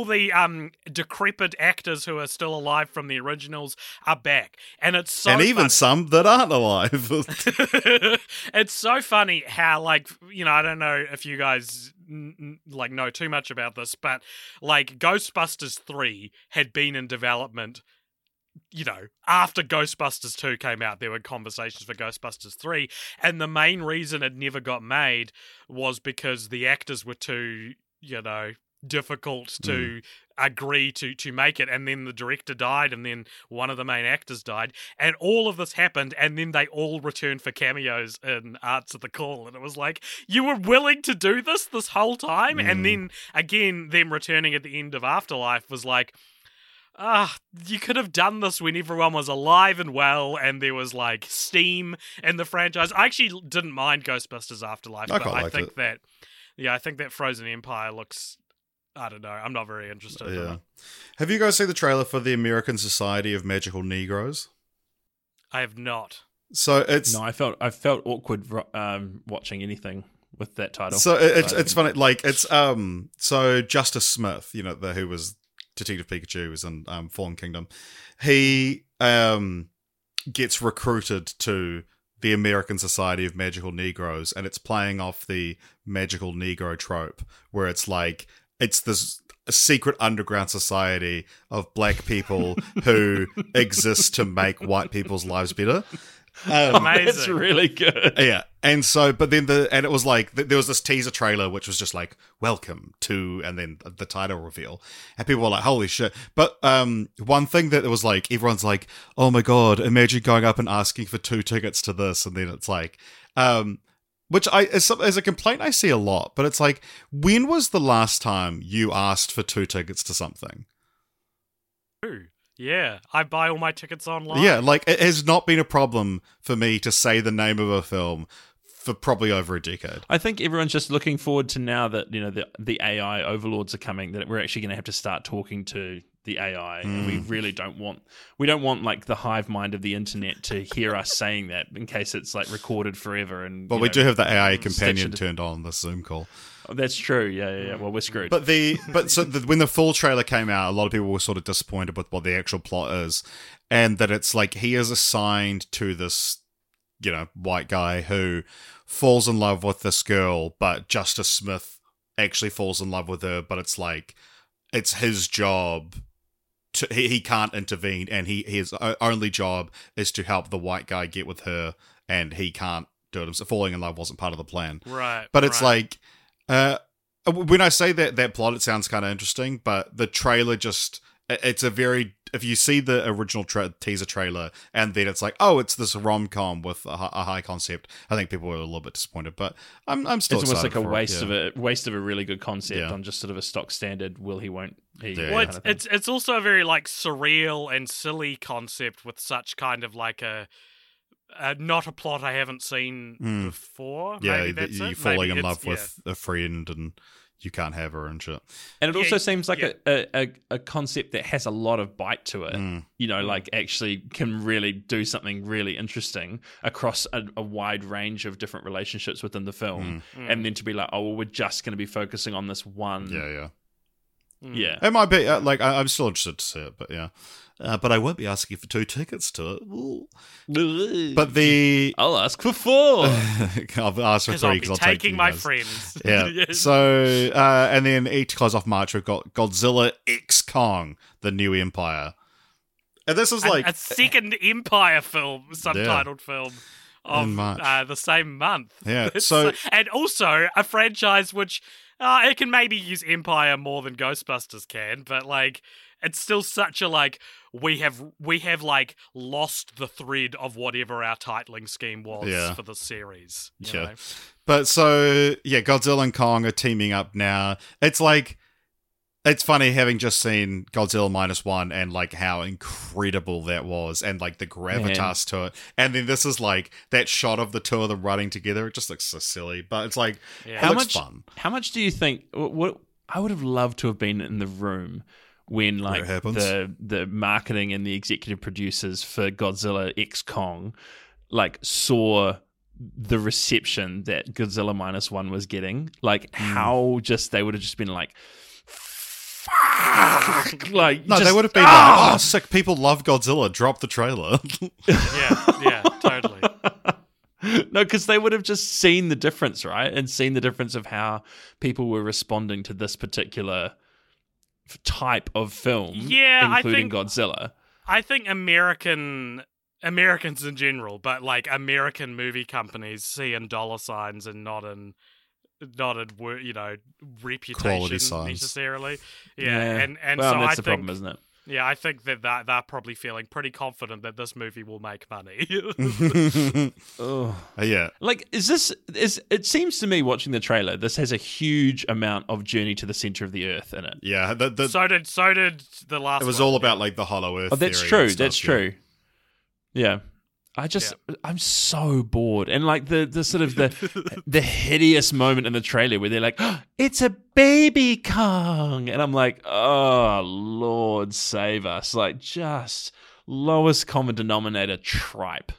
decrepit actors who are still alive from the originals are back, and it's so and even funny. some that aren't alive. It's so funny how, like, you know, I don't know if you guys like know too much about this, but like Ghostbusters 3 had been in development. You know, after Ghostbusters 2 came out, there were conversations for Ghostbusters 3, and the main reason it never got made was because the actors were too, you know, difficult to agree to make it, and then the director died, and then one of the main actors died, and all of this happened, and then they all returned for cameos in Arts of the Call, and it was like, you were willing to do this whole time? And then, again, them returning at the end of Afterlife was like, you could have done this when everyone was alive and well, and there was like steam in the franchise. I actually didn't mind Ghostbusters Afterlife, but I think that Frozen Empire looks, I don't know, I'm not very interested in it. Have you guys seen the trailer for the American Society of Magical Negroes? I have not. So it's No, I felt awkward watching anything with that title. So it's funny, like it's so Justice Smith, you know, who was Detective Pikachu, was in Fallen Kingdom. He gets recruited to the American Society of Magical Negroes, and it's playing off the magical Negro trope, where it's like it's this secret underground society of black people who exist to make white people's lives better. Amazing. That's really good. Yeah, and so, but then it was like there was this teaser trailer which was just like welcome to, and then the title reveal, and people were like, holy shit. But one thing that it was like, everyone's like, oh my god, imagine going up and asking for 2 tickets to this, and then it's like, which as a complaint I see a lot, but it's like, when was the last time you asked for 2 tickets to something? Yeah, I buy all my tickets online. Yeah, like it has not been a problem for me to say the name of a film for probably over a decade. I think everyone's just looking forward to now that, you know, the AI overlords are coming, that we're actually going to have to start talking to the AI. And we really don't want like the hive mind of the internet to hear us saying that, in case it's like recorded forever. And but we do have the AI companion turned on the Zoom call. Oh, that's true. Yeah. Well, we're screwed. But when the full trailer came out, a lot of people were sort of disappointed with what the actual plot is, and that it's like he is assigned to this, you know, white guy who falls in love with this girl, but Justice Smith actually falls in love with her, but it's like it's his job. He can't intervene, and his only job is to help the white guy get with her, and he can't do it. So falling in love wasn't part of the plan. Right. But it's like, when I say that plot, it sounds kind of interesting, but the trailer just, it's a very, if you see the original teaser trailer, and then it's like, oh, it's this rom-com with a high concept, I think people were a little bit disappointed, but I'm still it's almost excited like a for waste of a really good concept on just sort of a stock standard will he won't he. Yeah. Well, kind of thing. it's also a very like surreal and silly concept with such kind of like a not a plot I haven't seen before. Yeah, Maybe that's you it. falling Maybe in love it's- with a friend and you can't have her and shit. And it Yeah, also seems like yeah. a concept that has a lot of bite to it. You know, like actually can really do something really interesting across a wide range of different relationships within the film. And then to be like, oh, well, we're just going to be focusing on this one. Yeah. Yeah. It might be, like, I'm still interested to see it, but yeah. But I won't be asking for 2 tickets to it. Ooh. But I'll ask for 4. I'll ask for 'Cause 3 I'll be because I'll take taking you my guys. friends. Yeah. Yes. So, and then to close off March, we've got Godzilla X Kong, The New Empire. And this is like a second Empire film, subtitled film of In March. the same month. Yeah, It's, so- and also a franchise which it can maybe use Empire more than Ghostbusters can, but like it's still such a like we have like lost the thread of whatever our titling scheme was for the series. You know? But so Godzilla and Kong are teaming up now. It's like it's funny having just seen Godzilla -1 and like how incredible that was and like the gravitas to it. And then this is like that shot of the two of them running together. It just looks so silly, but it's like it looks fun. How much do you think? What I would have loved to have been in the room when like the marketing and the executive producers for Godzilla X Kong like saw the reception that Godzilla -1 was getting. Like how just they would have just been like, fuck! Like no, they would have been like, oh, sick! People love Godzilla. Drop the trailer. yeah, totally. No, because they would have just seen the difference, right? And seen the difference of how people were responding to this particular type of film, including Godzilla. I think Americans in general, but like American movie companies see in dollar signs and not in reputation necessarily. And well, so that's I the think, problem, isn't it? Yeah, I think that they're probably feeling pretty confident that this movie will make money. Yeah. Like, it seems to me watching the trailer, this has a huge amount of Journey to the Center of the Earth in it. Yeah. So did the last one. It was all about like the Hollow Earth. Oh, that's theory true. and stuff, That's true. Yeah. I'm so bored. And like the sort of the hideous moment in the trailer where they're like, oh, it's a baby Kong. And I'm like, oh, Lord save us. Like just lowest common denominator tripe.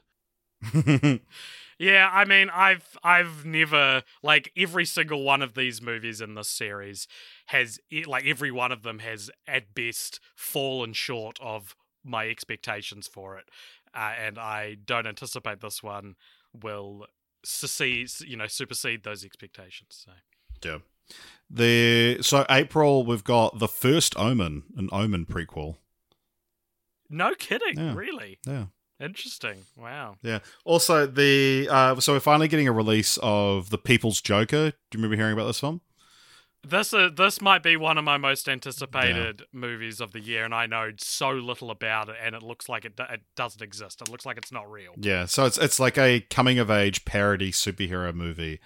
Yeah, I mean, I've never, like, every single one of these movies in this series has, like, every one of them has at best fallen short of my expectations for it. And I don't anticipate this one will supersede those expectations. So. Yeah. So April, we've got the first Omen, an Omen prequel. No kidding, really? Yeah. Interesting. Wow. Yeah. Also, so we're finally getting a release of The People's Joker. Do you remember hearing about this film? This might be one of my most anticipated movies of the year, and I know so little about it, and it looks like it doesn't exist. It looks like it's not real. Yeah, so it's like a coming of age parody superhero movie.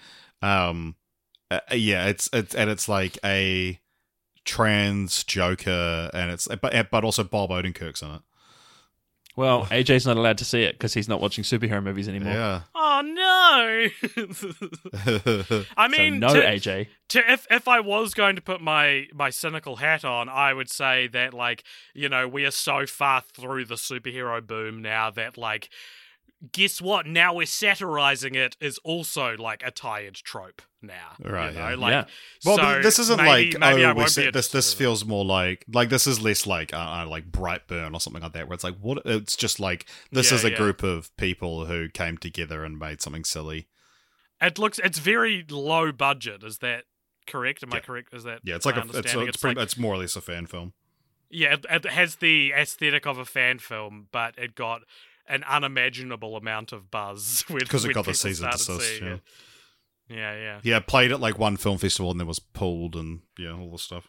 It's like a trans Joker, and it's but also Bob Odenkirk's in it. Well, AJ's not allowed to see it because he's not watching superhero movies anymore. Yeah. Oh no! I mean, so AJ. If I was going to put my cynical hat on, I would say that we are so far through the superhero boom now that guess what? Now we're satirizing it is also like a tired trope now. Right. Yeah. Well, so this isn't maybe I won't be this feels more like this is less like Brightburn or something like that, where it's like what it's just like this is a group of people who came together and made something silly. It's very low budget. Is that correct? Am I correct? Is that it's like it's more or less a fan film. Yeah, it has the aesthetic of a fan film, but it got an unimaginable amount of buzz because it got the season desist. Yeah. Played at one film festival and then was pulled and all this stuff.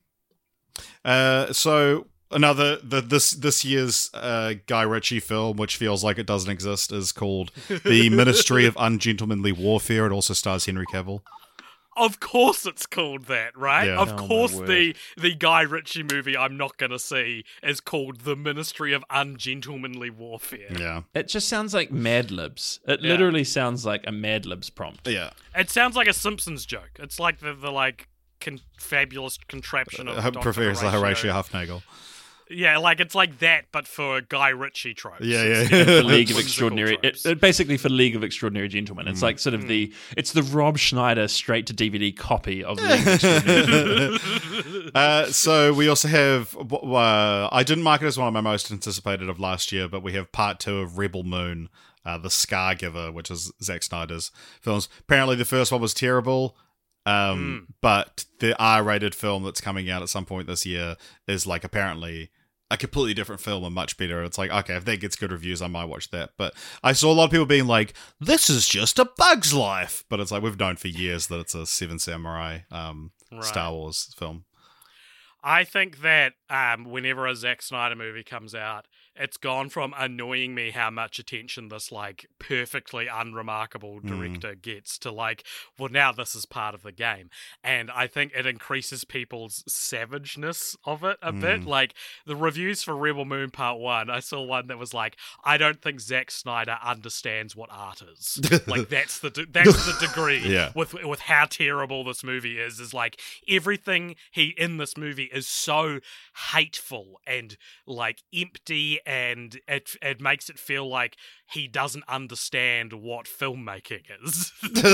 So another this year's Guy Ritchie film, which feels like it doesn't exist, is called The Ministry of Ungentlemanly Warfare. It also stars Henry Cavill. Of course it's called that, right? Yeah. Of course the Guy Ritchie movie I'm not going to see is called The Ministry of Ungentlemanly Warfare. Yeah. It just sounds like Mad Libs. It literally sounds like a Mad Libs prompt. Yeah. It sounds like a Simpsons joke. It's like the fabulous contraption of Dr. Horatio Huffnagel. Yeah, it's like that, but for Guy Ritchie tropes. Yeah. For League of Extraordinary, basically for League of Extraordinary Gentlemen. It's like sort of it's the Rob Schneider straight to DVD copy of League of Extraordinary Gentlemen. So we also have, I didn't mark it as one of my most anticipated of last year, but we have part 2 of Rebel Moon, The Scar Giver, which is Zack Snyder's films. Apparently the first one was terrible. But the R-rated film that's coming out at some point this year is apparently a completely different film and much better. It's like, okay, if that gets good reviews, I might watch that. But I saw a lot of people being like, this is just a Bug's Life. But it's like, we've known for years that it's a Seven Samurai Star Wars film. I think that whenever a Zack Snyder movie comes out, it's gone from annoying me how much attention this like perfectly unremarkable director gets to like, well, now this is part of the game. And I think it increases people's savageness of it a bit. Like the reviews for Rebel Moon Part 1, I saw one that was like, I don't think Zack Snyder understands what art is. Like that's the degree with how terrible this movie is like everything in this movie is so hateful and like empty, and it makes it feel like he doesn't understand what filmmaking is.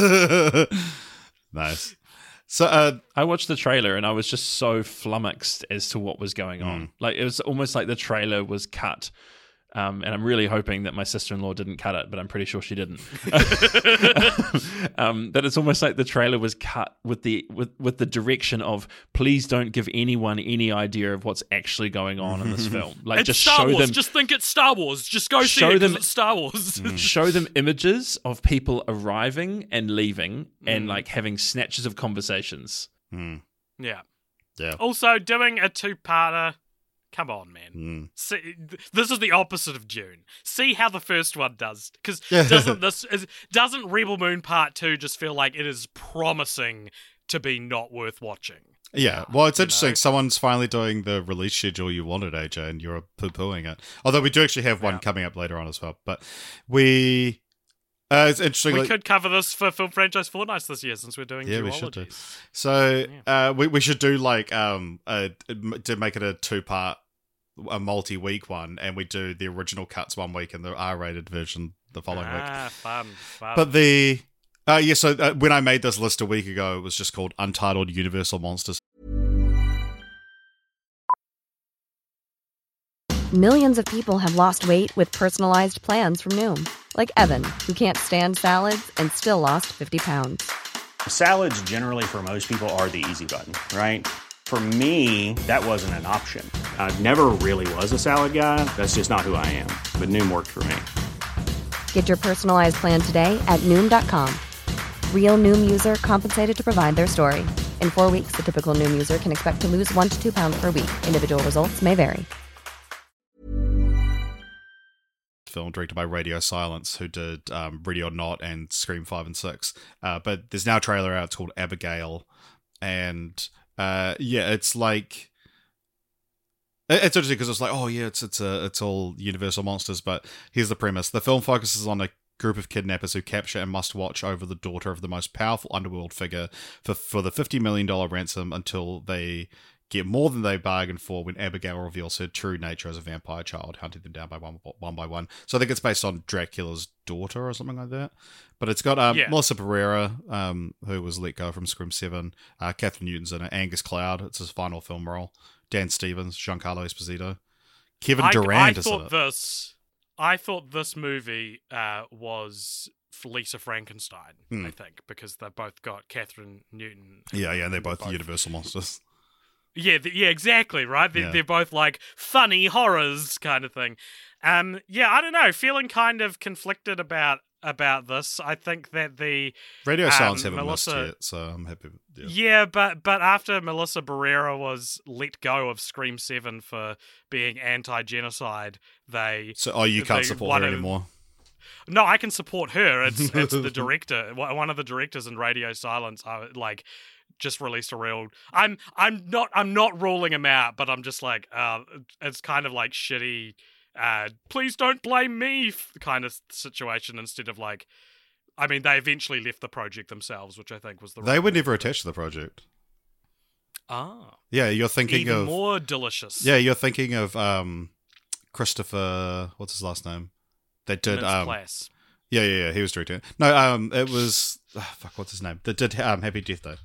Nice. So I watched the trailer and I was just so flummoxed as to what was going on. Like it was almost like the trailer was cut. And I'm really hoping that my sister-in-law didn't cut it, but I'm pretty sure she didn't. That it's almost like the trailer was cut with the direction of, please don't give anyone any idea of what's actually going on in this film. Like it's just Star show Wars. them. Just think it's Star Wars. Just go see it 'cause it's Star Wars. Show them images of people arriving and leaving, and like having snatches of conversations. Yeah. Yeah. Also, doing a two-parter. Come on, man. See, this is the opposite of Dune. See how the first one does. Because doesn't Rebel Moon Part 2 just feel like it is promising to be not worth watching? Yeah, well, it's interesting. Someone's finally doing the release schedule you wanted, AJ, and you're poo-pooing it. Although we do actually have one coming up later on as well. But it's interesting. We could cover this for Film Franchise Fortnights this year since we're doing duologies. We should do. So we should do like to make it a two-part, a multi-week one, and we do the original cuts one week and the R-rated version the following week. Fun. But so when I made this list a week ago, it was just called Untitled Universal Monsters. Millions of people have lost weight with personalized plans from Noom. Like Evan, who can't stand salads and still lost 50 pounds. Salads generally for most people are the easy button, right? For me, that wasn't an option. I never really was a salad guy. That's just not who I am. But Noom worked for me. Get your personalized plan today at Noom.com. Real Noom user compensated to provide their story. In 4 weeks, the typical Noom user can expect to lose 1 to 2 pounds per week. Individual results may vary. Film directed by Radio Silence, who did Ready or Not and Scream 5 and 6. But there's now a trailer out. It's called Abigail. And it's like... It's interesting because it's like, oh yeah, it's all Universal Monsters, but here's the premise. The film focuses on a group of kidnappers who capture and must watch over the daughter of the most powerful underworld figure for the $50 million ransom until they get more than they bargained for when Abigail reveals her true nature as a vampire child, hunting them down by one by one. So I think it's based on Dracula's daughter or something like that. But it's got Melissa Barrera, who was let go from Scream 7. Catherine Newton's in it. Angus Cloud, it's his final film role. Dan Stevens, Giancarlo Esposito. Kevin Durant is in it. I thought this movie was Lisa Frankenstein, I think, because they both got Catherine Newton. Yeah, and they're both Universal Monsters. Yeah, exactly, right? They're both like funny horrors kind of thing. I don't know, feeling kind of conflicted about this. I think that the Radio Silence haven't missed yet, so I'm happy. Yeah, but after Melissa Barrera was let go of Scream 7 for being anti-genocide, you can't support her anymore. No, I can support her. It's the director, one of the directors in Radio Silence. Just released a real. I'm not ruling him out, but I'm just like, it's kind of like shitty. Please don't blame me kind of situation instead of like, I mean, they eventually left the project themselves, which I think was the. They were never attached to the project. Ah. Yeah, you're thinking even of more delicious. Yeah, you're thinking of Christopher. What's his last name? That did Class. Yeah. He was directing it. No, it was what's his name? That did Happy Death Day.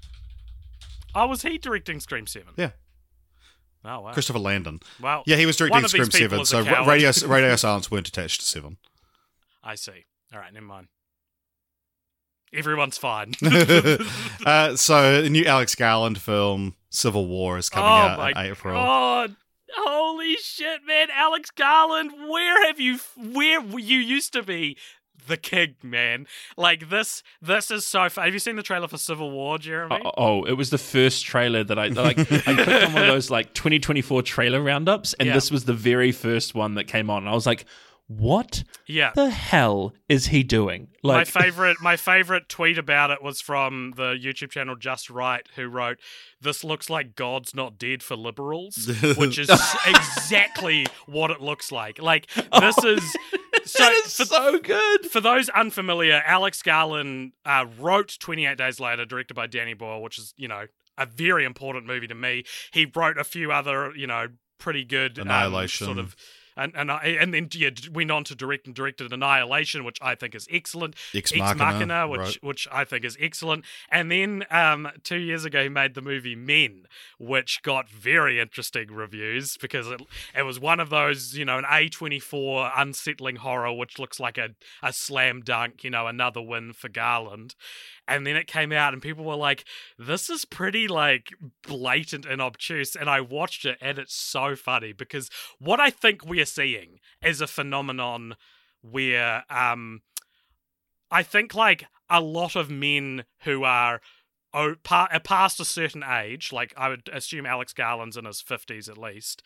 Oh, was he directing Scream 7? Yeah. Oh, wow. Christopher Landon. Well, yeah, he was directing Scream 7, so Radio Silence weren't attached to 7. I see. All right, never mind. Everyone's fine. So, the new Alex Garland film, Civil War, is coming out in April. Oh, holy shit, man. Alex Garland, where you used to be the king, man. Like this is so fun. Have you seen the trailer for Civil War, Jeremy? Oh, it was the first trailer that I clicked on one of those like 2024 trailer roundups, and this was the very first one that came on. And I was like, what the hell is he doing? Like, my favorite tweet about it was from the YouTube channel Just Right, who wrote, "This looks like God's Not Dead for liberals," which is exactly what it looks like. Like, this is so good. For those unfamiliar, Alex Garland wrote 28 Days Later, directed by Danny Boyle, which is, a very important movie to me. He wrote a few other, pretty good Annihilation. Sort of. And then went on to direct and directed Annihilation, which I think is excellent. Ex Machina, which I think is excellent. And then 2 years ago, he made the movie Men, which got very interesting reviews because it was one of those, an A24 unsettling horror, which looks like a slam dunk, another win for Garland. And then it came out and people were like, this is pretty like blatant and obtuse. And I watched it and it's so funny because what I think we are seeing is a phenomenon where I think like a lot of men who are past a certain age, like I would assume Alex Garland's in his 50s at least,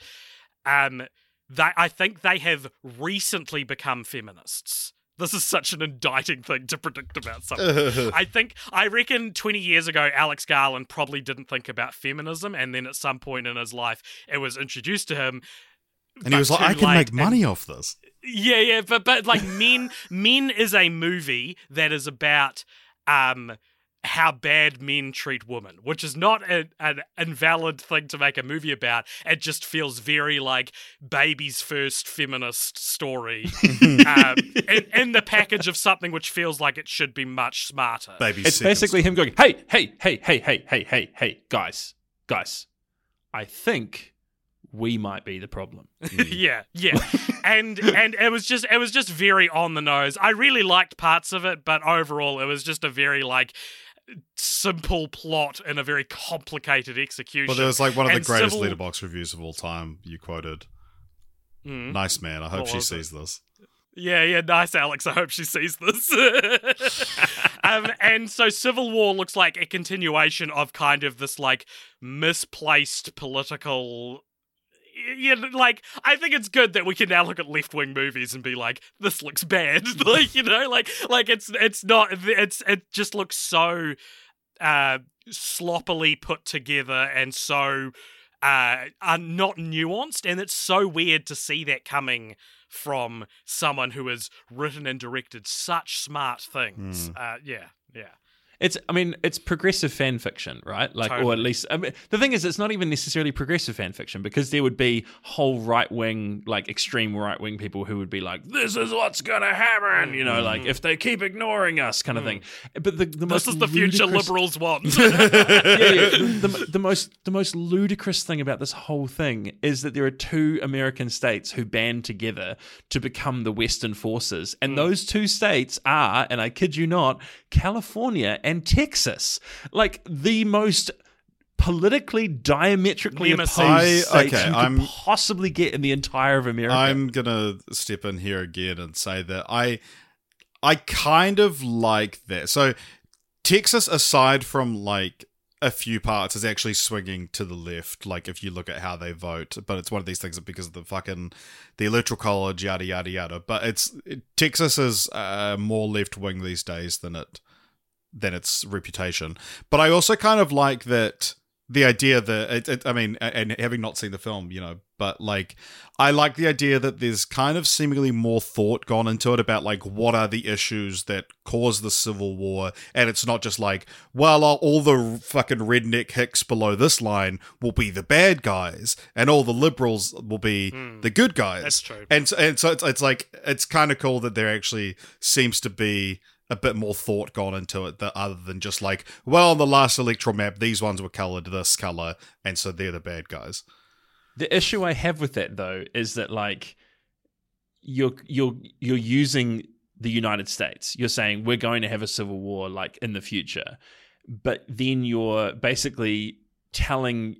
I think they have recently become feminists. This is such an indicting thing to predict about something. I reckon 20 years ago, Alex Garland probably didn't think about feminism, and then at some point in his life, it was introduced to him. And he was like, I can make money off this. Yeah, but like Men is a movie that is about how bad men treat women, which is not an invalid thing to make a movie about. It just feels very like baby's first feminist story in the package of something which feels like it should be much smarter. It's basically him going, hey, guys, I think we might be the problem. Yeah. And it was just very on the nose. I really liked parts of it, but overall it was just a very like simple plot and a very complicated execution. Well, there was like one of the greatest Letterboxd reviews of all time you quoted. Nice man, I hope she sees this. Yeah, nice, Alex. I hope she sees this. And so Civil War looks like a continuation of kind of this like misplaced political. Yeah, like I think it's good that we can now look at left-wing movies and be like, this looks bad. Like it just looks so sloppily put together and so not nuanced, and it's so weird to see that coming from someone who has written and directed such smart things. Yeah. It's progressive fan fiction, right? Like, totally. Or at least, the thing is, it's not even necessarily progressive fan fiction because there would be whole right-wing, like extreme right-wing people who would be like, "This is what's gonna happen," like if they keep ignoring us, kind of thing. But this is the future liberals want. The most ludicrous thing about this whole thing is that there are two American states who band together to become the Western forces, and those two states are, and I kid you not, California and Texas, like the most politically diametrically opposed states you could possibly get in the entire of America. I'm gonna step in here again and say that I kind of like that. So Texas, aside from like a few parts, is actually swinging to the left, like if you look at how they vote, but it's one of these things that because of the electoral college, yada yada yada, but Texas is more left wing these days than its reputation. But I also kind of like that the idea that and having not seen the film, but like I like the idea that there's kind of seemingly more thought gone into it about like what are the issues that cause the Civil War, and it's not just like, well, all the fucking redneck hicks below this line will be the bad guys and all the liberals will be the good guys. That's true. And so it's like it's kind of cool that there actually seems to be a bit more thought gone into it, other than just like, well, on the last electoral map, these ones were colored this color, and so they're the bad guys. The issue I have with that, though, is that like you're using the United States. You're saying we're going to have a civil war like in the future, but then you're basically telling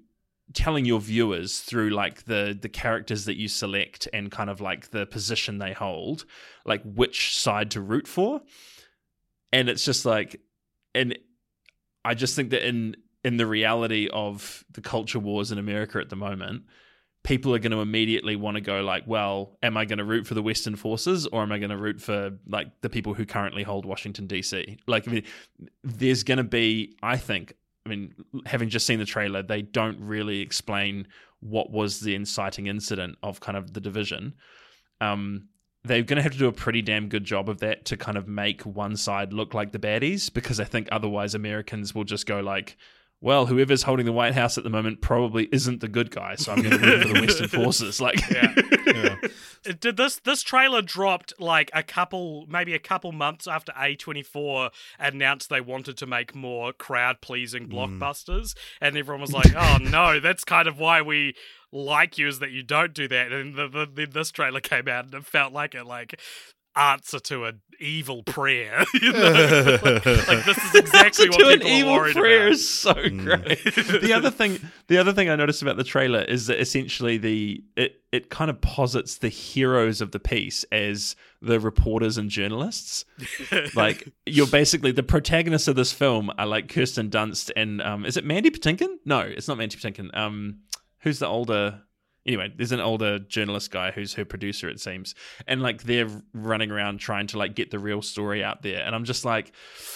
telling your viewers through like the characters that you select and kind of like the position they hold, like which side to root for. And it's just like, and I just think that in the reality of the culture wars in America at the moment, people are going to immediately want to go like, well, am I going to root for the Western forces, or am I going to root for like the people who currently hold Washington DC? Like, I mean, there's going to be, I think, having just seen the trailer, they don't really explain what was the inciting incident of kind of the division. They're going to have to do a pretty damn good job of that to kind of make one side look like the baddies, because I think otherwise Americans will just go like, well, whoever's holding the White House at the moment probably isn't the good guy, so I'm going to root for the Western forces. Like, yeah. Did this trailer dropped like maybe a couple months after A24 announced they wanted to make more crowd-pleasing blockbusters, and everyone was like, "Oh no, that's kind of why we like you, is that you don't do that." And this trailer came out, and it felt like it answer to an evil prayer. You know? like this is exactly what people are worried prayer about. Is so great. The other thing I noticed about the trailer is that essentially it kind of posits the heroes of the piece as the reporters and journalists. Like, you're basically the protagonists of this film are like Kirsten Dunst and is it Mandy Patinkin? No, it's not Mandy Patinkin. Who's the older? Anyway, there's an older journalist guy who's her producer, it seems. And like they're running around trying to like get the real story out there. And I'm just like,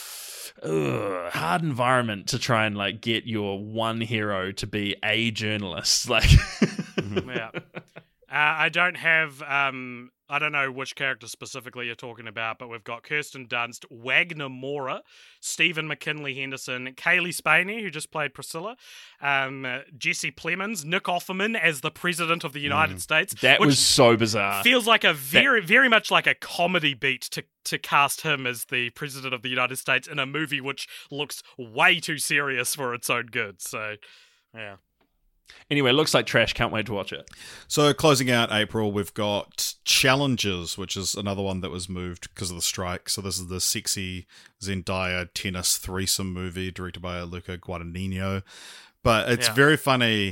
ugh, hard environment to try and like get your one hero to be a journalist. Like, yeah. I don't have, I don't know which character specifically you're talking about, but we've got Kirsten Dunst, Wagner Moura, Stephen McKinley Henderson, Kaylee Spaney, who just played Priscilla, Jesse Plemons, Nick Offerman as the President of the United States. That was so bizarre. Feels like a very much like a comedy beat to cast him as the President of the United States in a movie which looks way too serious for its own good. So, yeah. Anyway, it looks like trash. Can't wait to watch it. So closing out April, we've got Challenges, which is another one that was moved because of the strike. So this is the sexy Zendaya tennis threesome movie directed by Luca Guadagnino. But it's very funny.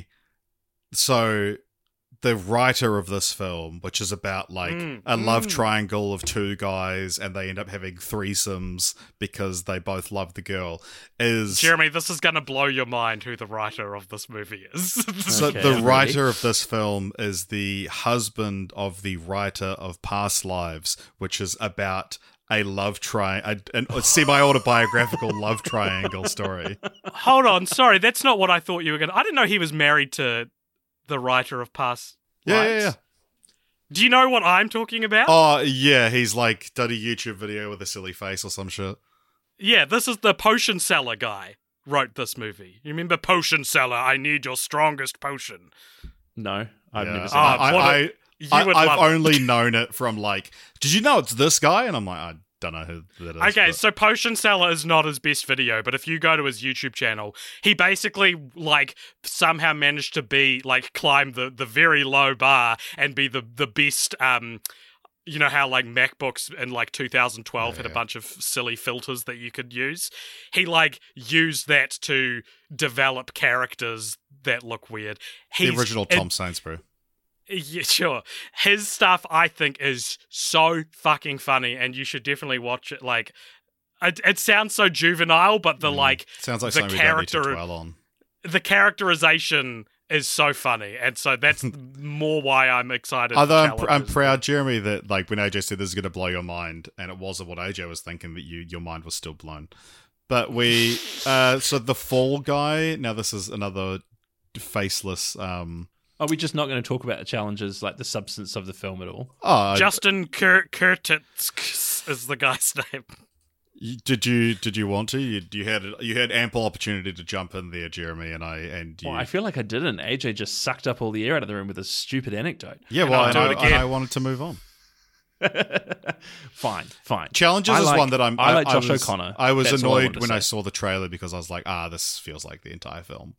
So the writer of this film, which is about like a love triangle of two guys and they end up having threesomes because they both love the girl, is... Jeremy, this is going to blow your mind who the writer of this movie is. So the writer of this film is the husband of the writer of Past Lives, which is about a love a semi-autobiographical love triangle story. Hold on, sorry, that's not what I thought you were going to... I didn't know he was married to the writer of Past Lives. Yeah. Do you know what I'm talking about? Oh, yeah, he's like done a YouTube video with a silly face or some shit. Yeah, this is the potion seller guy wrote this movie. You remember Potion Seller, I need your strongest potion? No, I've never seen it. I've only known it from like, did you know it's this guy? And I'm like, I don't know who that is. Okay, so Potion Seller is not his best video, but if you go to his YouTube channel, he basically like somehow managed to be like climb the very low bar and be the best. You know how like MacBooks in like 2012 had a bunch of silly filters that you could use? He like used that to develop characters that look weird. The original Tom Sainsbury. Yeah, sure. His stuff, I think, is so fucking funny, and you should definitely watch it. Like, it sounds so juvenile, but the sounds like the something we don't need to dwell on. The characterization is so funny, and so that's more why I'm excited. Although I'm proud, Jeremy, that like when AJ said this is going to blow your mind, and it wasn't what AJ was thinking, that your mind was still blown. But we, so the Fall Guy. Now this is another faceless. Are we just not going to talk about the challenges, like the substance of the film at all? Justin Kurtitz is the guy's name. Did you want to? You had ample opportunity to jump in there, Jeremy, I feel like I didn't. AJ just sucked up all the air out of the room with a stupid anecdote. Yeah, well, I wanted to move on. Fine. Challenges is one that I like Josh O'Connor. I was annoyed when I saw the trailer because I was like, this feels like the entire film.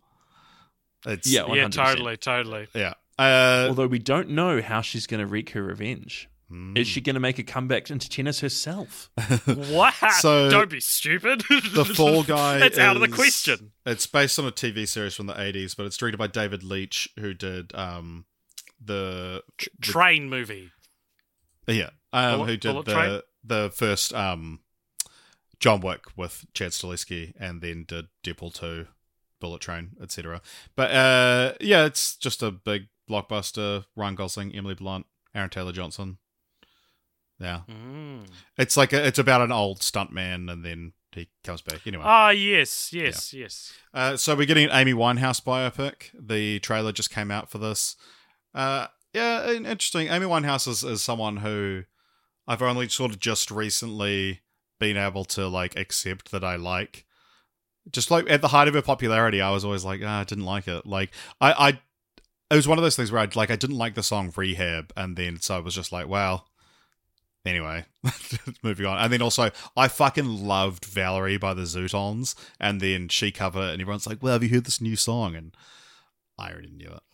It's 100%. Totally. Yeah. Although we don't know how she's going to wreak her revenge. Is she going to make a comeback into tennis herself? Wow. So, don't be stupid. The Fall Guy It's out of the question. It's based on a TV series from the 80s, but it's directed by David Leitch, who did the Train movie. who did Bullet Train? the first John Wick with Chad Stahelski, and then did Deadpool 2, Bullet Train, etc. But it's just a big blockbuster. Ryan Gosling, Emily Blunt, Aaron Taylor Johnson. Yeah, it's like it's about an old stuntman, and then he comes back. Anyway. Yes. So we're getting an Amy Winehouse biopic. The trailer just came out for this. Interesting. Amy Winehouse is someone who I've only sort of just recently been able to like accept that I like. Just like at the height of her popularity, I was always like, I didn't like it. Like it was one of those things where I didn't like the song Rehab, and then so I was just like, well. Anyway, moving on. And then also, I fucking loved Valerie by the Zootons, and then she covered it, and everyone's like, well, have you heard this new song? And I already knew it.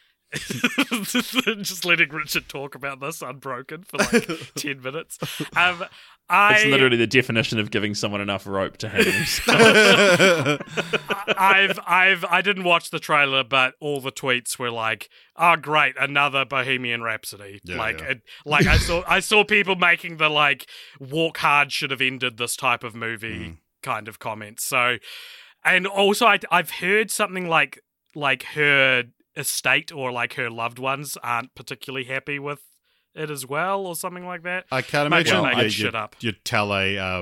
Just letting Richard talk about this unbroken for like 10 minutes. It's literally the definition of giving someone enough rope to hang themselves. I didn't watch the trailer, but all the tweets were like, "Oh, great, another Bohemian Rhapsody!" I saw people making the like, "Walk Hard should have ended this type of movie" kind of comments. So, and also I've heard something like her estate or like her loved ones aren't particularly happy with it as well, or something like that. I can't Maybe imagine you'd tell a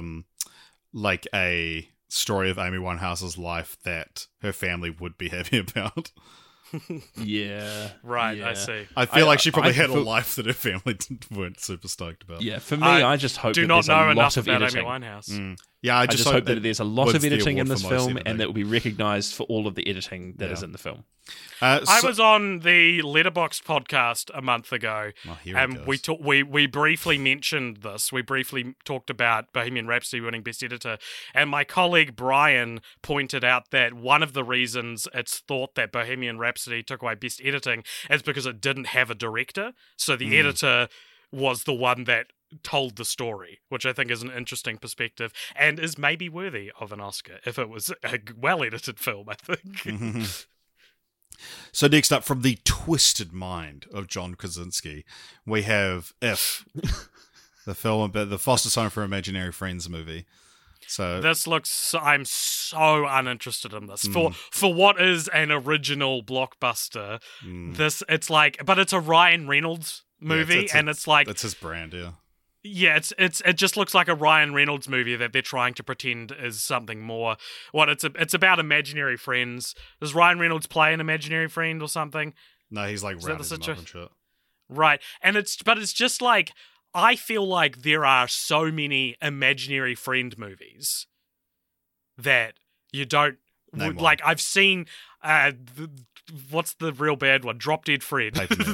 story of Amy Winehouse's life that her family would be happy about. Yeah. Right, yeah. I see. I feel like she probably had a life that her family weren't super stoked about. Yeah, for me, I just hope do that not there's a know lot enough of about editing. Amy Winehouse. Yeah, I just hope that there's a lot of wins the editing in award this for most film, editing. and that will be recognised for all of the editing that is in the film. I was on the Letterboxd podcast a month ago, and we briefly mentioned this. We briefly talked about Bohemian Rhapsody winning Best Editor, and my colleague Brian pointed out that one of the reasons it's thought that Bohemian Rhapsody took away Best Editing is because it didn't have a director, so the editor was the one that told the story, which I think is an interesting perspective and is maybe worthy of an Oscar if it was a well-edited film, I think. So next up, from the twisted mind of John Krasinski, we have If, the film about the Foster Home for Imaginary Friends movie. So this looks. I'm so uninterested in this for what is an original blockbuster. It's like, but it's a Ryan Reynolds movie, and it's like that's his brand, yeah. Yeah, it just looks like a Ryan Reynolds movie that they're trying to pretend is something more. It's about imaginary friends. Does Ryan Reynolds play an imaginary friend or something? No, he's like rounding them up and shit. Right, and it's just like, I feel like there are so many imaginary friend movies that you don't like. I've seen what's the real bad one? Drop Dead Fred.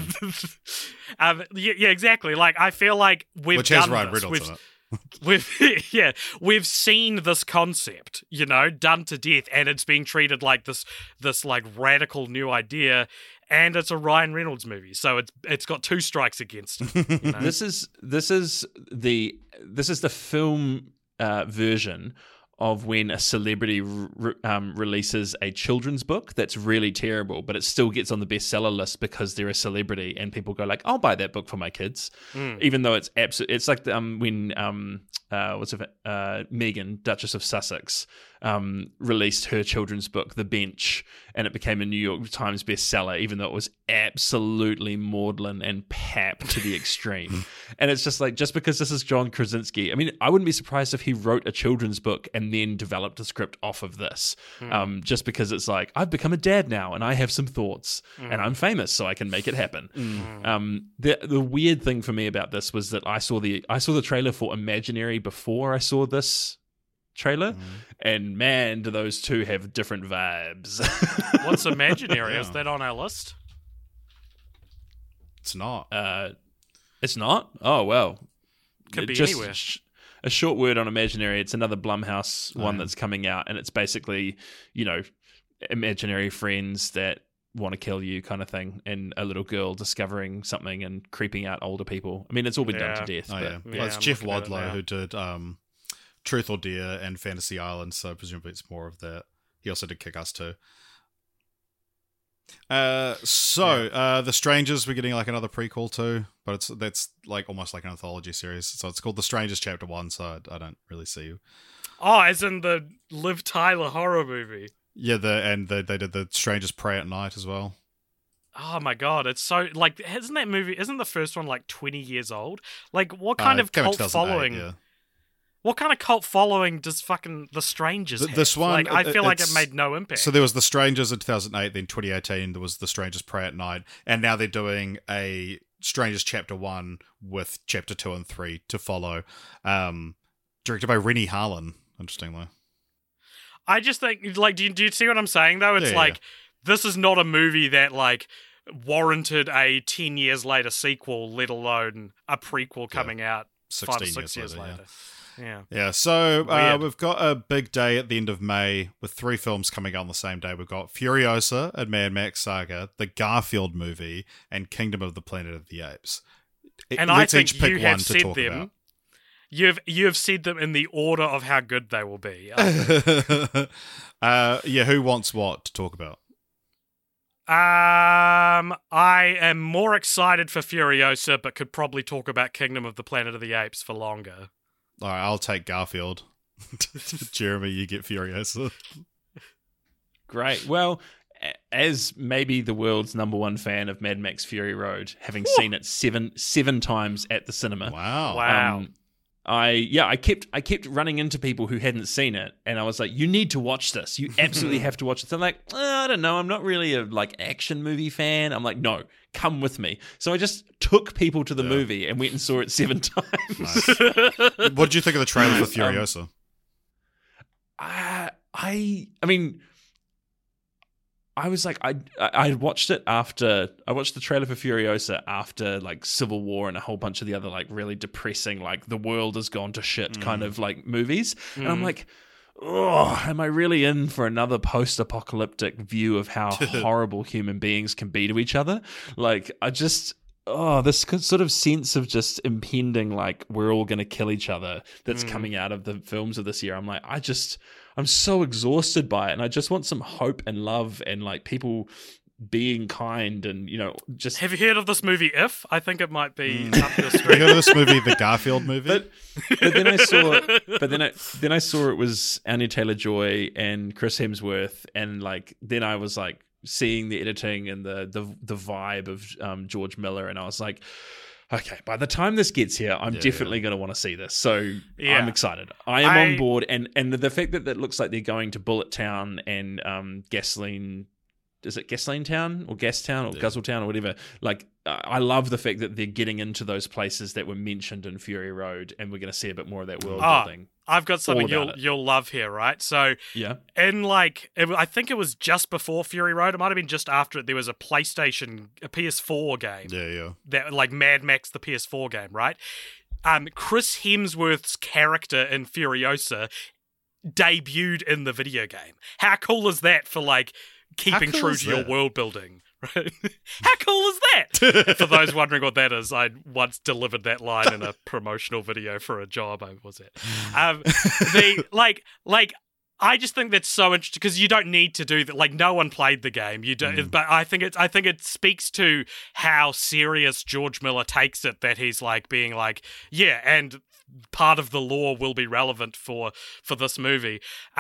Yeah, exactly. Like, I feel like which has Ryan Reynolds in it. We've seen this concept, done to death, and it's being treated like this like radical new idea, and it's a Ryan Reynolds movie, so it's got two strikes against it. This is the film version of when a celebrity releases a children's book that's really terrible, but it still gets on the bestseller list because they're a celebrity, and people go like, "I'll buy that book for my kids," even though it's absolutely. It's like when Meghan, Duchess of Sussex, released her children's book, The Bench, and it became a New York Times bestseller, even though it was absolutely maudlin and pap to the extreme. And it's just like, just because this is John Krasinski, I mean, I wouldn't be surprised if he wrote a children's book and then developed a script off of this, just because it's like, I've become a dad now and I have some thoughts and I'm famous, so I can make it happen. The weird thing for me about this was that I saw the trailer for Imaginary before I saw this trailer, and man, do those two have different vibes. What's Imaginary? Is that on our list? It's not. It's not? Oh, well. Could be just anywhere. A short word on Imaginary. It's another Blumhouse one that's coming out, and it's basically, imaginary friends that want to kill you kind of thing, and a little girl discovering something and creeping out older people. I mean, it's all been done to death. Oh, but yeah. Yeah, Well, it's I'm Jeff looking at it Wadlow now. who did Truth or Dare and Fantasy Island, so presumably it's more of that. He also did Kick-Ass too. The Strangers, we're getting like another prequel too, but that's like almost like an anthology series. So it's called The Strangers Chapter 1, so I don't really see you. Oh, as in the Liv Tyler horror movie. Yeah, they did The Strangers Pray at Night as well. Oh my god, it's so like isn't the first one like 20 years old? Like what kind of It came out cult 2008, following? yeah. What kind of cult following does fucking The Strangers have? This one, like, I feel like it it's- made no impact. So there was The Strangers in 2008, then 2018 there was The Strangers Pray at Night, and now they're doing a Strangers Chapter 1 with Chapter 2 and 3 to follow. Directed by Rennie Harlan, interestingly. I just think, like, do you see what I'm saying though? It's Yeah, like this is not a movie that like warranted a 10 years later sequel, let alone a prequel coming out 5 or 6 years later. Yeah. Yeah, so Weird. we've got a big day at the end of May with 3 films coming out on the same day. We've got Furiosa, a Mad Max saga, the Garfield movie, and Kingdom of the Planet of the Apes. And Let's I each think pick you one have to said talk them. about. You have said them in the order of how good they will be. Who wants what to talk about? I am more excited for Furiosa, but could probably talk about Kingdom of the Planet of the Apes for longer. All right, I'll take Garfield. Jeremy, you get Furiosa. Great. Well, as maybe the world's #1 fan of Mad Max Fury Road, having seen it seven times at the cinema. Wow. I kept running into people who hadn't seen it, and I was like, "You need to watch this. You absolutely have to watch it." So I'm like, I don't know. I'm not really a like action movie fan. I'm like, no, come with me. So I just took people to the movie and went and saw it 7 times. Nice. What did you think of the trailer for Furiosa? I mean, I was like, I watched it after I watched the trailer for Furiosa after like Civil War and a whole bunch of the other like really depressing like the world has gone to shit kind of like movies, and I'm like, oh, am I really in for another post-apocalyptic view of how horrible human beings can be to each other? Like, I just. Oh, this sort of sense of just impending, like, we're all going to kill each other that's coming out of the films of this year. I'm like, I'm so exhausted by it. And I just want some hope and love and, like, people being kind and, you know, just. Have you heard of this movie, If? I think it might be up your Have you street. heard of this movie, the Garfield movie? But then I saw, then I saw it was Anya Taylor-Joy and Chris Hemsworth, and like then I was like seeing the editing and the vibe of George Miller, and I was like, okay, by the time this gets here, I'm definitely going to want to see this. So Yeah. I'm excited. I am on board, and the fact that it looks like they're going to Bullet Town and Gasoline. Is it Gasoline Town or Gas Town or Guzzle Town or whatever? Like, I love the fact that they're getting into those places that were mentioned in Fury Road, and we're going to see a bit more of that world building. I've got something All about you'll love here, right? So, Yeah. in like, I think it was just before Fury Road. It might have been just after it. There was a PS4 game. Yeah. That like Mad Max, the PS4 game, right? Chris Hemsworth's character in Furiosa debuted in the video game. How cool is that for like keeping cool true is to your that? world building? Right? How cool is that? For those wondering what that is, I once delivered that line in a promotional video for a job. I was it. I just think that's so interesting because you don't need to do that. Like, no one played the game. You don't, but I think it speaks to how serious George Miller takes it. That he's like being like, yeah, and part of the lore will be relevant for this movie.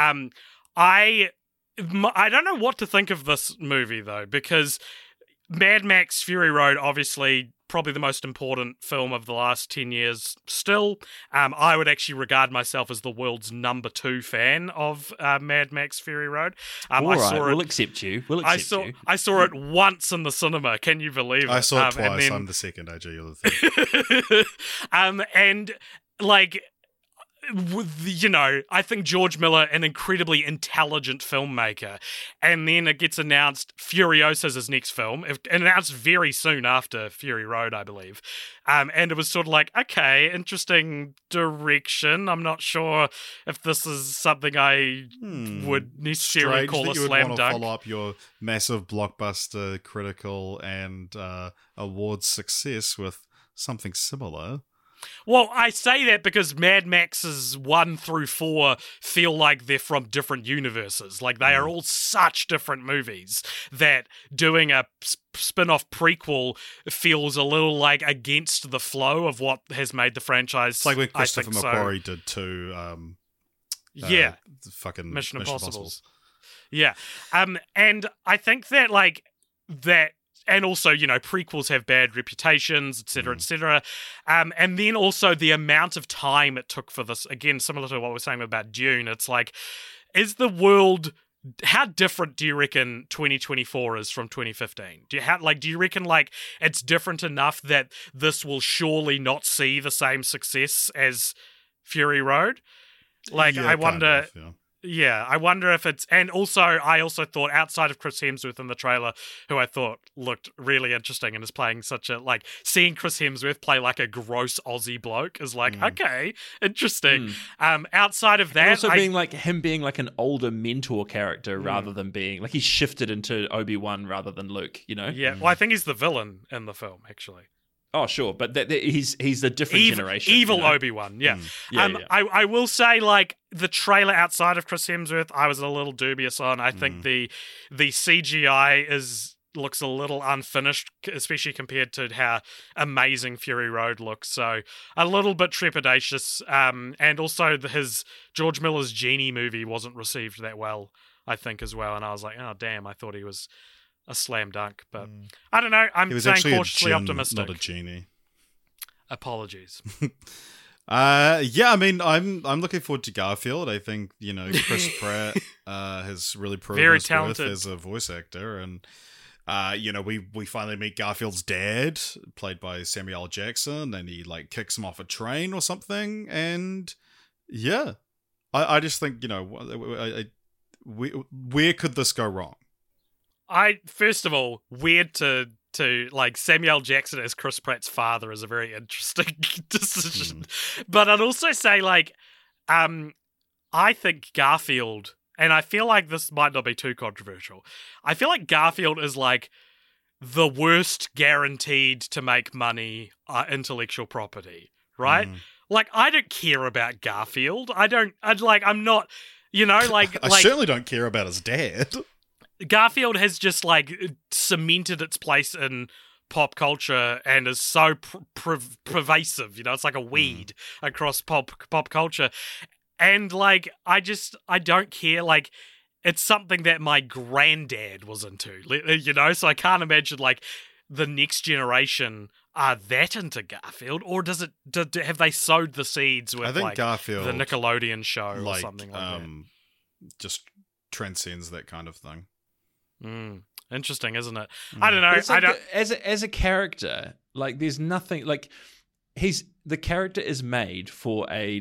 I don't know what to think of this movie though, because Mad Max Fury Road, obviously, probably the most important film of the last 10 years still. I would actually regard myself as the world's #2 fan of Mad Max Fury Road. All right, we'll accept you. I saw it once in the cinema. Can you believe it? I saw it and twice. then- I'm the second, AJ. You're the third. and like I think George Miller, an incredibly intelligent filmmaker, and then it gets announced Furiosa's his next film, announced very soon after Fury Road, I believe. And it was sort of like, okay, interesting direction. I'm not sure if this is something I would necessarily Strange call that a you would slam want to dunk. follow up your massive blockbuster critical and awards success with something similar. Well, I say that because Mad Max's 1 through 4 feel like they're from different universes. Like, they are all such different movies that doing a spin-off prequel feels a little like against the flow of what has made the franchise. It's like when I Christopher think McQuarrie did two fucking Mission Impossible. Impossibles. Yeah. And I think that, like, that... And also, prequels have bad reputations, etc., etc. And then also the amount of time it took for this, again, similar to what we were saying about Dune, it's like, is the world... How different do you reckon 2024 is from 2015? Do you reckon, like, it's different enough that this will surely not see the same success as Fury Road? Like, Yeah, I wonder... kind of, yeah. Yeah, I wonder if it's... And also, I also thought, outside of Chris Hemsworth in the trailer, who I thought looked really interesting and is playing such a... Like, seeing Chris Hemsworth play, like, a gross Aussie bloke is like, okay, interesting. Outside of that... And also being like an older mentor character rather than being... Like, he's shifted into Obi-Wan rather than Luke, Yeah, well, I think he's the villain in the film, actually. Oh, sure, but he's a different generation. Evil Obi-Wan, yeah. Yeah. I will say, like, the trailer outside of Chris Hemsworth, I was a little dubious on. I think the CGI looks a little unfinished, especially compared to how amazing Fury Road looks. So a little bit trepidatious. And also his George Miller's Genie movie wasn't received that well, I think, as well. And I was like, oh, damn, I thought he was a slam dunk, but I don't know. I'm It was saying actually cautiously a djinn, optimistic. not a genie. Apologies. Yeah, I mean, I'm looking forward to Garfield. I think Chris Pratt has really proven Very his worth talented. as a voice actor, and we finally meet Garfield's dad, played by Samuel L. Jackson, and he like kicks him off a train or something, and yeah, I just think where could this go wrong? First of all, weird to like Samuel Jackson as Chris Pratt's father is a very interesting decision. But I'd also say, like, I think Garfield, and I feel like this might not be too controversial, I feel like Garfield is like the worst guaranteed to make money intellectual property, right? Like, I don't care about Garfield. I'm not, I certainly don't care about his dad. Garfield has just, like, cemented its place in pop culture and is so pervasive, it's like a weed across pop culture. And, like, I don't care, like, it's something that my granddad was into, so I can't imagine, like, the next generation are that into Garfield, or have they sowed the seeds with, I think like, Garfield, the Nickelodeon show or something like that? Just transcends that kind of thing. Interesting, isn't it? I don't know. It's like as a character, like, there's nothing like the character is made for a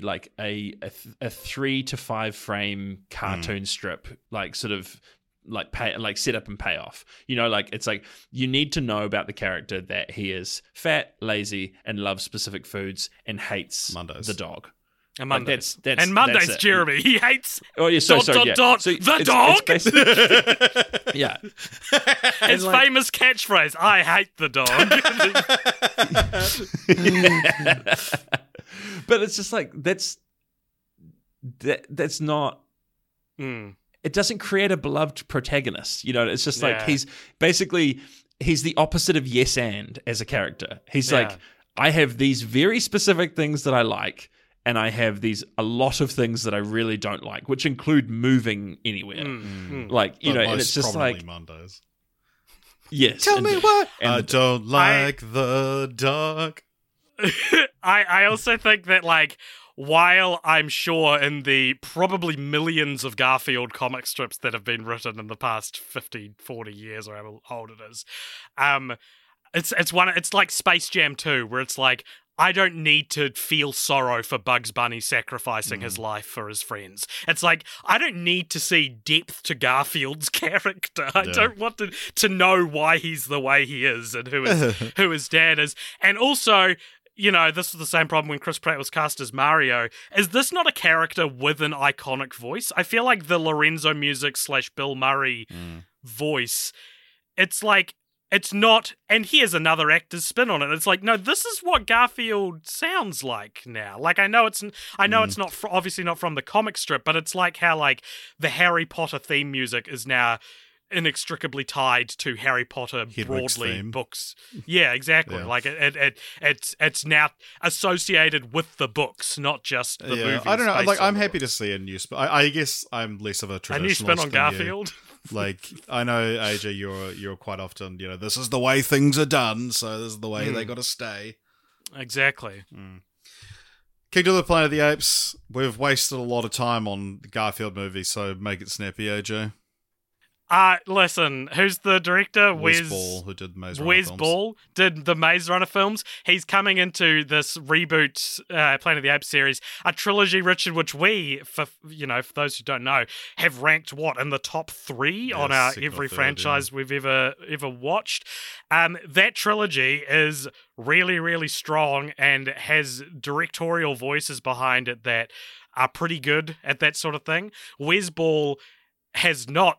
3 to 5 frame cartoon strip, like, sort of like set up and pay off. Like, it's like you need to know about the character that he is fat, lazy, and loves specific foods and hates Mondays. the dog. And Like, Mondays. that's Mondays, it. Jeremy. He hates Oh yeah, so dot, yeah. dot, So the it's dog. basically- yeah. His like- famous catchphrase, I hate the dog. But it's just like that's not. It doesn't create a beloved protagonist. It's just like Yeah. he's the opposite of yes and as a character. He's Yeah. like, I have these very specific things that I like, and I have a lot of things that I really don't like, which include moving anywhere. Like, But and most it's just prominently like, Mondays. yes. Tell me what and I don't like the dark. I also think that, like, while I'm sure in the probably millions of Garfield comic strips that have been written in the past 50, 40 years, or however old it is, it's like Space Jam 2, where it's like, I don't need to feel sorrow for Bugs Bunny sacrificing his life for his friends. It's like, I don't need to see depth to Garfield's character. I don't want to know why he's the way he is and who his dad is. And also, you know, this was the same problem when Chris Pratt was cast as Mario. Is this not a character with an iconic voice? I feel like the Lorenzo Music / Bill Murray voice, it's like, it's not, and here's another actor's spin on it. It's like, no, this is what Garfield sounds like now. Like, I know it's not obviously not from the comic strip, but it's like how like the Harry Potter theme music is now inextricably tied to Harry Potter Hedwig's broadly theme. books. Yeah, exactly. Yeah. Like it's now associated with the books, not just the movies. I don't know. based Like, on I'm the happy to books. see a new spin. I guess I'm less of a traditionalist. A new spin on than you. Garfield. Like, I know, AJ, you're quite often, you know, this is the way things are done, so this is the way they got to stay. Exactly. Kingdom of the Planet of the Apes. We've wasted a lot of time on the Garfield movie, so make it snappy, AJ. Listen, who's the director? Wes Ball, who did Maze Runner Wes films. Ball did the Maze Runner films. He's coming into this reboot Planet of the Apes series, a trilogy, Richard, which we, for those who don't know, have ranked in the top 3 on our second or every third, franchise we've ever watched. That trilogy is really, really strong and has directorial voices behind it that are pretty good at that sort of thing. Wes Ball has not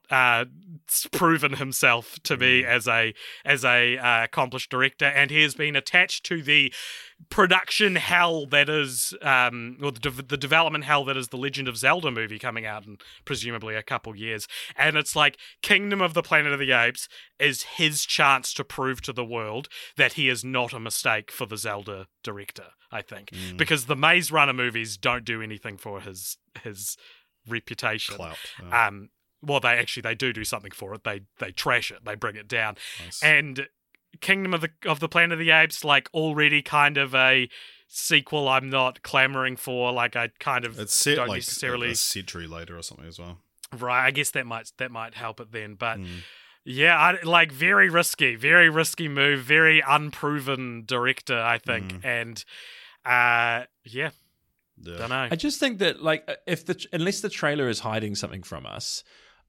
proven himself to be as a accomplished director, and he has been attached to the production hell that is, or the development hell that is the Legend of Zelda movie coming out in presumably a couple years. And it's like Kingdom of the Planet of the Apes is his chance to prove to the world that he is not a mistake for the Zelda director, I think, because the Maze Runner movies don't do anything for his reputation. Clout. Well, they do something for it. They trash it. They bring it down. Nice. And Kingdom of the Planet of the Apes, like, already kind of a sequel I'm not clamoring for. Like, I kind of It's set don't like necessarily a century later or something as well. Right. I guess that might help it then. But yeah, very risky move, very unproven director, I think. And yeah. Don't know. I just think that, like, unless the trailer is hiding something from us,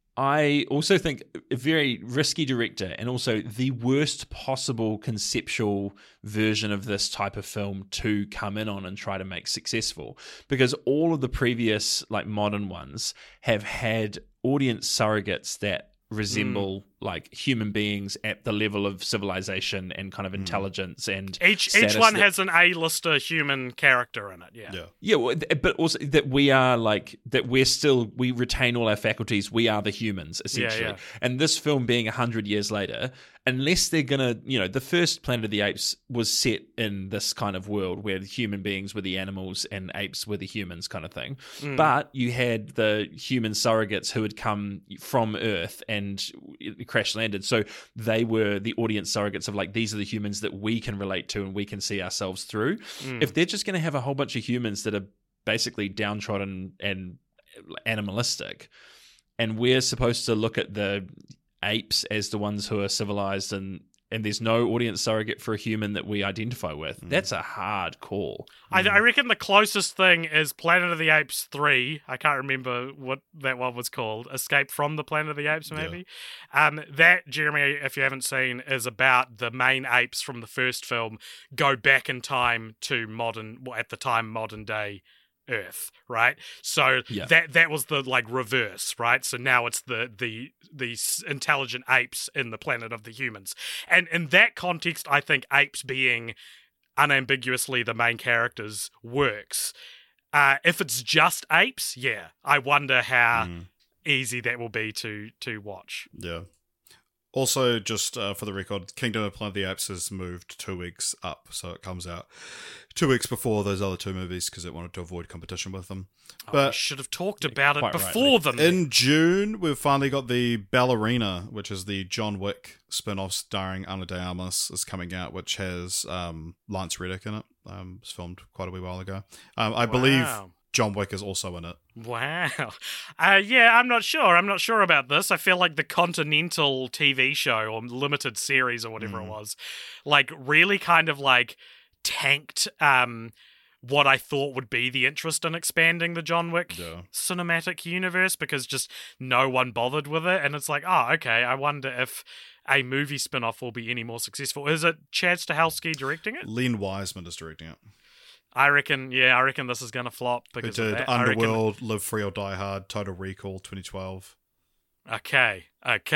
I also think a very risky director and also the worst possible conceptual version of this type of film to come in on and try to make successful, because all of the previous, like, modern ones have had audience surrogates that resemble like human beings at the level of civilization and kind of intelligence, and each one has an A-lister human character in it. Yeah, but also that we are like that we retain all our faculties. We are the humans essentially. Yeah. And this film being 100 years later, unless they're gonna, the first Planet of the Apes was set in this kind of world where the human beings were the animals and apes were the humans kind of thing. But you had the human surrogates who had come from Earth and crash landed, so they were the audience surrogates of, like, these are the humans that we can relate to and we can see ourselves through. If they're just going to have a whole bunch of humans that are basically downtrodden and animalistic, and we're supposed to look at the apes as the ones who are civilized, and there's no audience surrogate for a human that we identify with, that's a hard call. I reckon the closest thing is Planet of the Apes 3. I can't remember what that one was called. Escape from the Planet of the Apes, maybe? Yeah. That, Jeremy, if you haven't seen, is about the main apes from the first film go back in time to at the time, modern day Earth, right? So that was the, like, reverse, right? So now it's the intelligent apes in the planet of the humans. And in that context, I think apes being unambiguously the main characters works. If it's just apes, I wonder how easy that will be to watch. Yeah. Also, just for the record, Kingdom of the Planet of the Apes has moved 2 weeks up, so it comes out 2 weeks before those other 2 movies because it wanted to avoid competition with them. But we should have talked about it quite before them. In June, we've finally got the Ballerina, which is the John Wick spin-off starring Ana de Armas, is coming out, which has Lance Reddick in it. It was filmed quite a wee while ago. I believe John Wick is also in it. Wow. I'm not sure. I'm not sure about this. I feel like the Continental TV show or limited series or whatever it was, like, really kind of, like, tanked what I thought would be the interest in expanding the John Wick cinematic universe, because just no one bothered with it. And it's like, oh, okay, I wonder if a movie spin-off will be any more successful. Is it Chad Stahelski directing it? Len Wiseman is directing it. I reckon this is going to flop because Who of did that. Underworld, Live Free or Die Hard, Total Recall 2012. Okay.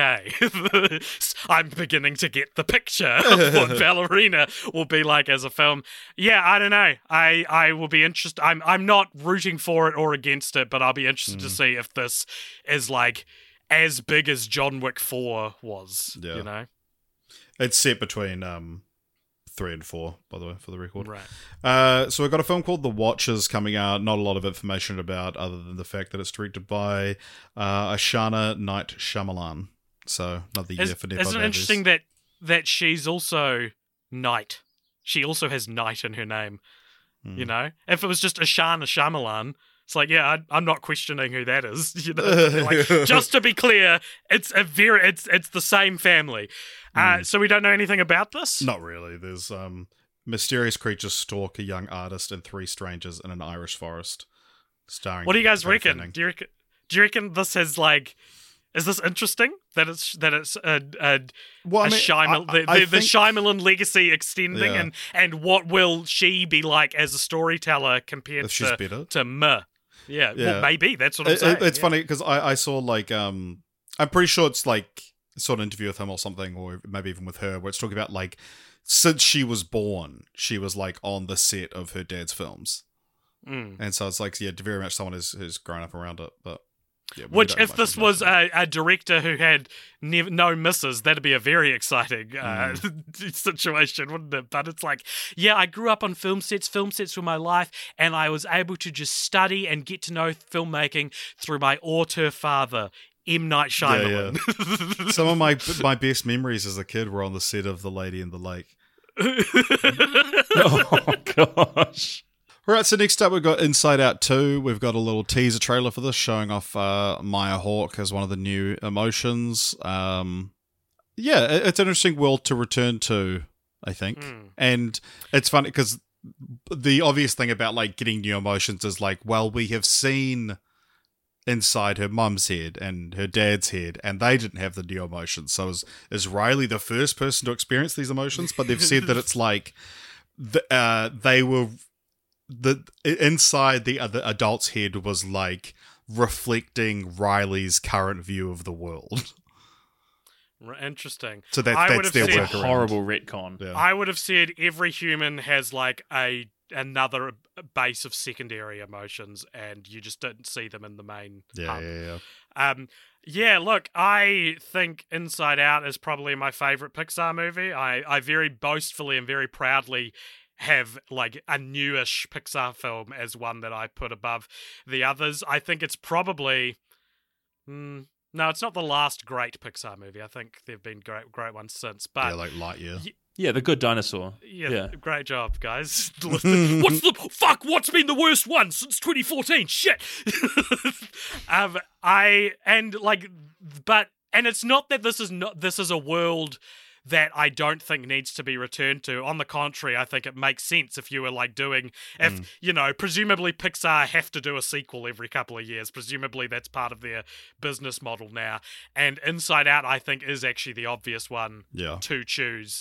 I'm beginning to get the picture of what Ballerina will be like as a film. Yeah, I don't know. I will be interested. I'm not rooting for it or against it, but I'll be interested to see if this is like as big as John Wick 4 was. Yeah. You know? It's set between 3 and 4, by the way, for the record. Right. So we've got a film called The Watchers coming out. Not a lot of information about, other than the fact that it's directed by Ashana Knight Shyamalan. So another year for Nepo Isn't it Babies. interesting that she's also Knight? She also has Knight in her name. You know, if it was just Ashana Shyamalan, it's like, yeah, I'm not questioning who that is. You know, like, just to be clear, it's the same family. So we don't know anything about this. Not really. There's mysterious creatures stalk a young artist and 3 strangers in an Irish forest. Starring. What do you guys Dakota reckon? Fanning. Do you reckon this has like? Is this interesting that it's Well, I mean, the think- Shyamalan legacy extending, Yeah. and what will she be like as a storyteller compared If she's better. to me? Yeah, Yeah. well, maybe that's what I'm saying. It's yeah. funny because I saw like I'm pretty sure it's like saw an interview with him or something, or maybe even with her, where it's talking about like since she was born, she was like on the set of her dad's films, and so it's like very much someone who's grown up around it. But yeah, we Which, don't know if much this about was it. a director who had no misses, that'd be a very exciting situation, wouldn't it? But it's like, yeah, I grew up on film sets. Film sets were my life, and I was able to just study and get to know filmmaking through my auteur father, M. Night Shyamalan. Yeah. Some of my best memories as a kid were on the set of The Lady in the Lake. Oh gosh. All right, so next up we've got Inside Out 2. We've got a little teaser trailer for this showing off Maya Hawke as one of the new emotions. Yeah, it's an interesting world to return to, I think. And it's funny because the obvious thing about like getting new emotions is like, well, we have seen inside her mum's head and her dad's head, and they didn't have the new emotions. So is Riley the first person to experience these emotions? But they've said that it's like they were... inside the other adult's head was like reflecting Riley's current view of the world. Interesting. So I that's would've their said- workaround. Horrible retcon. Yeah. I would have said every human has like another base of secondary emotions, and you just didn't see them in the main hub. Yeah. Look, I think Inside Out is probably my favorite Pixar movie. I very boastfully and very proudly have like a newish Pixar film as one that I put above the others. I think it's probably no, it's not the last great Pixar movie. I think there've been great ones since, but Yeah, like Lightyear. Yeah, The Good Dinosaur. yeah, great job, guys. What's been the worst one since 2014? Shit. And it's not that this is a world that I don't think needs to be returned to. On the contrary, I think it makes sense if you were like presumably Pixar have to do a sequel every couple of years. Presumably that's part of their business model now. And Inside Out, I think, is actually the obvious one to choose.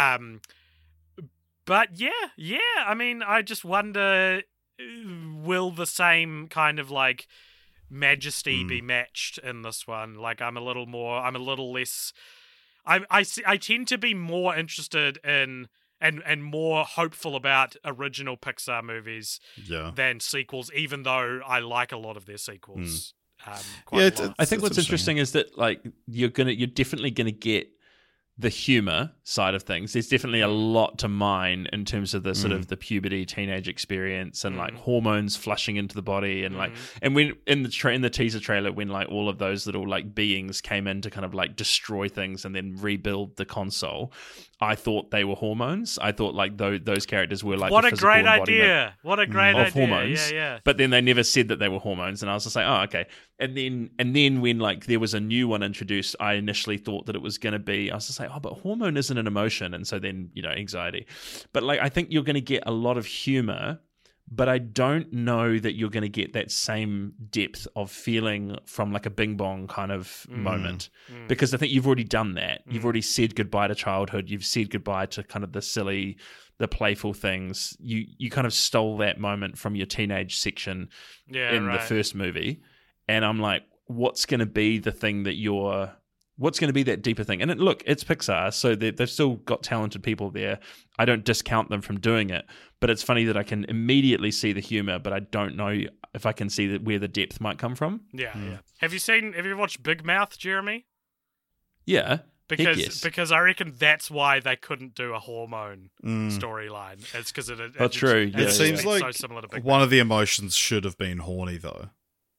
But yeah, I mean, I just wonder, will the same kind of like majesty be matched in this one? Like, I'm a little less... I tend to be more interested in and more hopeful about original Pixar movies than sequels, even though I like a lot of their sequels. Quite a lot. I think what's interesting. interesting is that like you're definitely gonna get the humor side of things. There's definitely a lot to mine in terms of the sort of the puberty teenage experience and like hormones flushing into the body and like and when in the teaser trailer when like all of those little like beings came in to kind of like destroy things and then rebuild the console, I thought they were hormones. I thought like those characters were like what the a physical great embodiment idea! What a great of idea! hormones. Yeah. But then they never said that they were hormones, and I was just like, oh, okay. And then when like there was a new one introduced, I initially thought that it was going to be. I was just like, like, oh, but hormone isn't an emotion. And so then, anxiety. But like, I think you're going to get a lot of humor, but I don't know that you're going to get that same depth of feeling from like a Bing Bong kind of moment, because I think you've already done that. You've already said goodbye to childhood. You've said goodbye to kind of the silly, the playful things. You kind of stole that moment from your teenage section the first movie. And I'm like, what's going to be the thing that what's going to be that deeper thing? And look, it's Pixar, so they've still got talented people there. I don't discount them from doing it, but it's funny that I can immediately see the humor, but I don't know if I can see where the depth might come from. Yeah. Have you watched Big Mouth, Jeremy? Yeah. Because I reckon that's why they couldn't do a hormone storyline. It's because true. It seems like so similar to Big one Mouth. of the emotions should have been horny, though.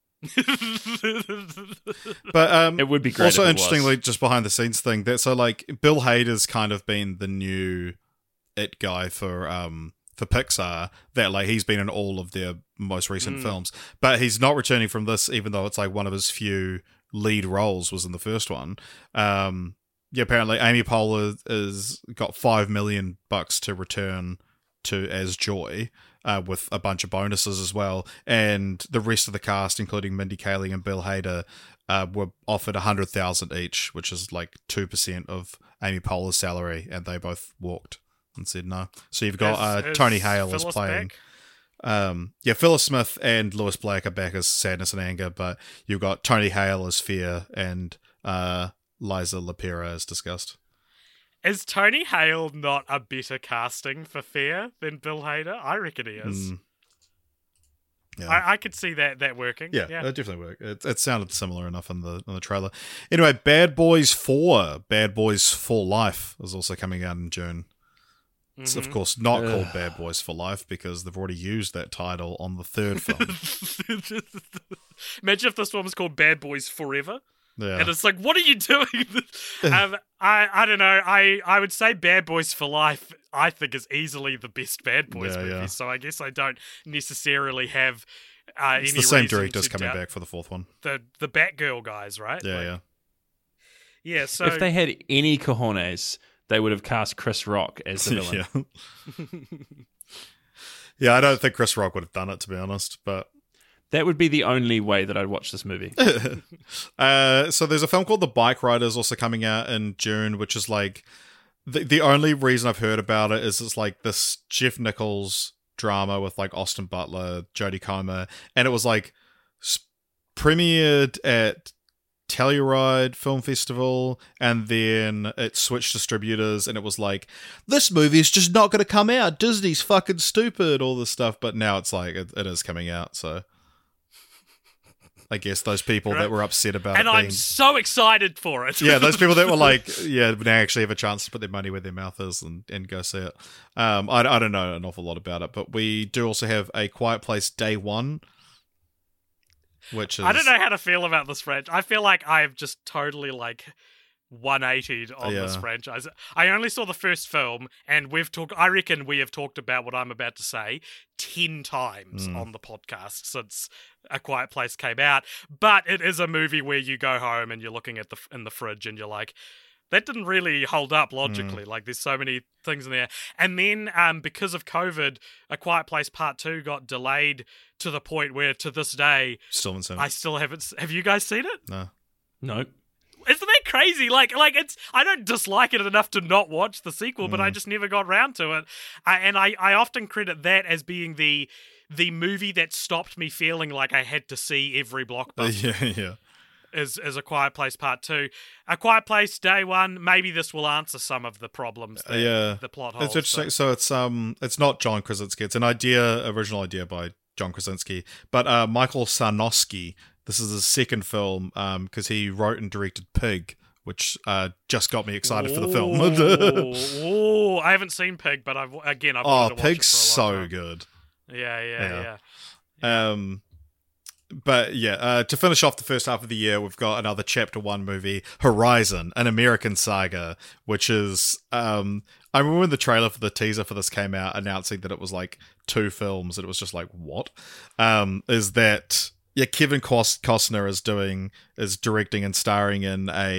But it would be great. Also, if it interestingly, was. just behind the scenes thing, that so like Bill Hader's kind of been the new it guy for Pixar. That like he's been in all of their most recent films, but he's not returning from this, even though it's like one of his few lead roles was in the first one. Apparently Amy Poehler is got $5 million to return to as Joy. With a bunch of bonuses as well, and the rest of the cast, including Mindy Kaling and Bill Hader, were offered $100,000 each, which is like 2% of Amy Poehler's salary, and they both walked and said no. So you've got Tony Hale as playing. Phyllis Smith and Lewis Black are back as Sadness and Anger, but you've got Tony Hale as Fear and Liza Lapera as Disgust. Is Tony Hale not a better casting for Fear than Bill Hader? I reckon he is. Yeah. I could see that working. Yeah, it definitely worked. It sounded similar enough in the trailer. Anyway, Bad Boys 4, Bad Boys for Life is also coming out in June. It's of course not called Bad Boys for Life because they've already used that title on the third film. Imagine if this one was called Bad Boys Forever. Yeah. And it's like, what are you doing? I don't know. I would say Bad Boys for Life, I think, is easily the best Bad Boys movie. Yeah. So I guess I don't necessarily have any it's the same reason directors to coming doubt back for the fourth one. The Batgirl guys, right? Yeah. So if they had any cojones, they would have cast Chris Rock as the villain. Yeah, I don't think Chris Rock would have done it, to be honest, but... That would be the only way that I'd watch this movie. So there's a film called The Bike Riders also coming out in June, which is like the only reason I've heard about it is it's like this Jeff Nichols drama with like Austin Butler, Jodie Comer, and it was like premiered at Telluride Film Festival, and then it switched distributors, and it was like, this movie is just not going to come out. Disney's fucking stupid, all this stuff. But now it's like it is coming out, so. I guess those people that were upset about it. And I'm so excited for it. Yeah, those people that were like, now actually have a chance to put their money where their mouth is and go see it. I don't know an awful lot about it, but we do also have A Quiet Place Day One, which is... I don't know how to feel about this franchise. I feel like I've just totally like 180'd on this franchise. I only saw the first film, and I reckon we have talked about what I'm about to say 10 times on the podcast since A Quiet Place came out. But it is a movie where you go home and you're looking at in the fridge and you're like, that didn't really hold up logically. Like, there's so many things in there. And then, because of COVID, A Quiet Place Part 2 got delayed to the point where, to this day, still haven't seen it. I still haven't. Have you guys seen it? No. Nope. Isn't that crazy? Like it's. I don't dislike it enough to not watch the sequel, but I just never got round to it. And I often credit that as being the movie that stopped me feeling like I had to see every blockbuster. Yeah. Is A Quiet Place Part 2. A Quiet Place Day One, maybe this will answer some of the problems that the plot holds. It's interesting. So it's not John Krasinski. It's an original idea by John Krasinski, but Michael Sarnowski. This is his second film because he wrote and directed Pig, which just got me excited for the film. Oh, I haven't seen Pig, but I've wanted to watch Pig's it for a long so time. good. Yeah. But to finish off the first half of the year, we've got another Chapter 1 movie, Horizon, an American saga, which is... I remember when the trailer for the teaser for this came out announcing that it was like 2 films, and it was just like, what? Is that... Yeah, Kevin Costner is directing and starring in a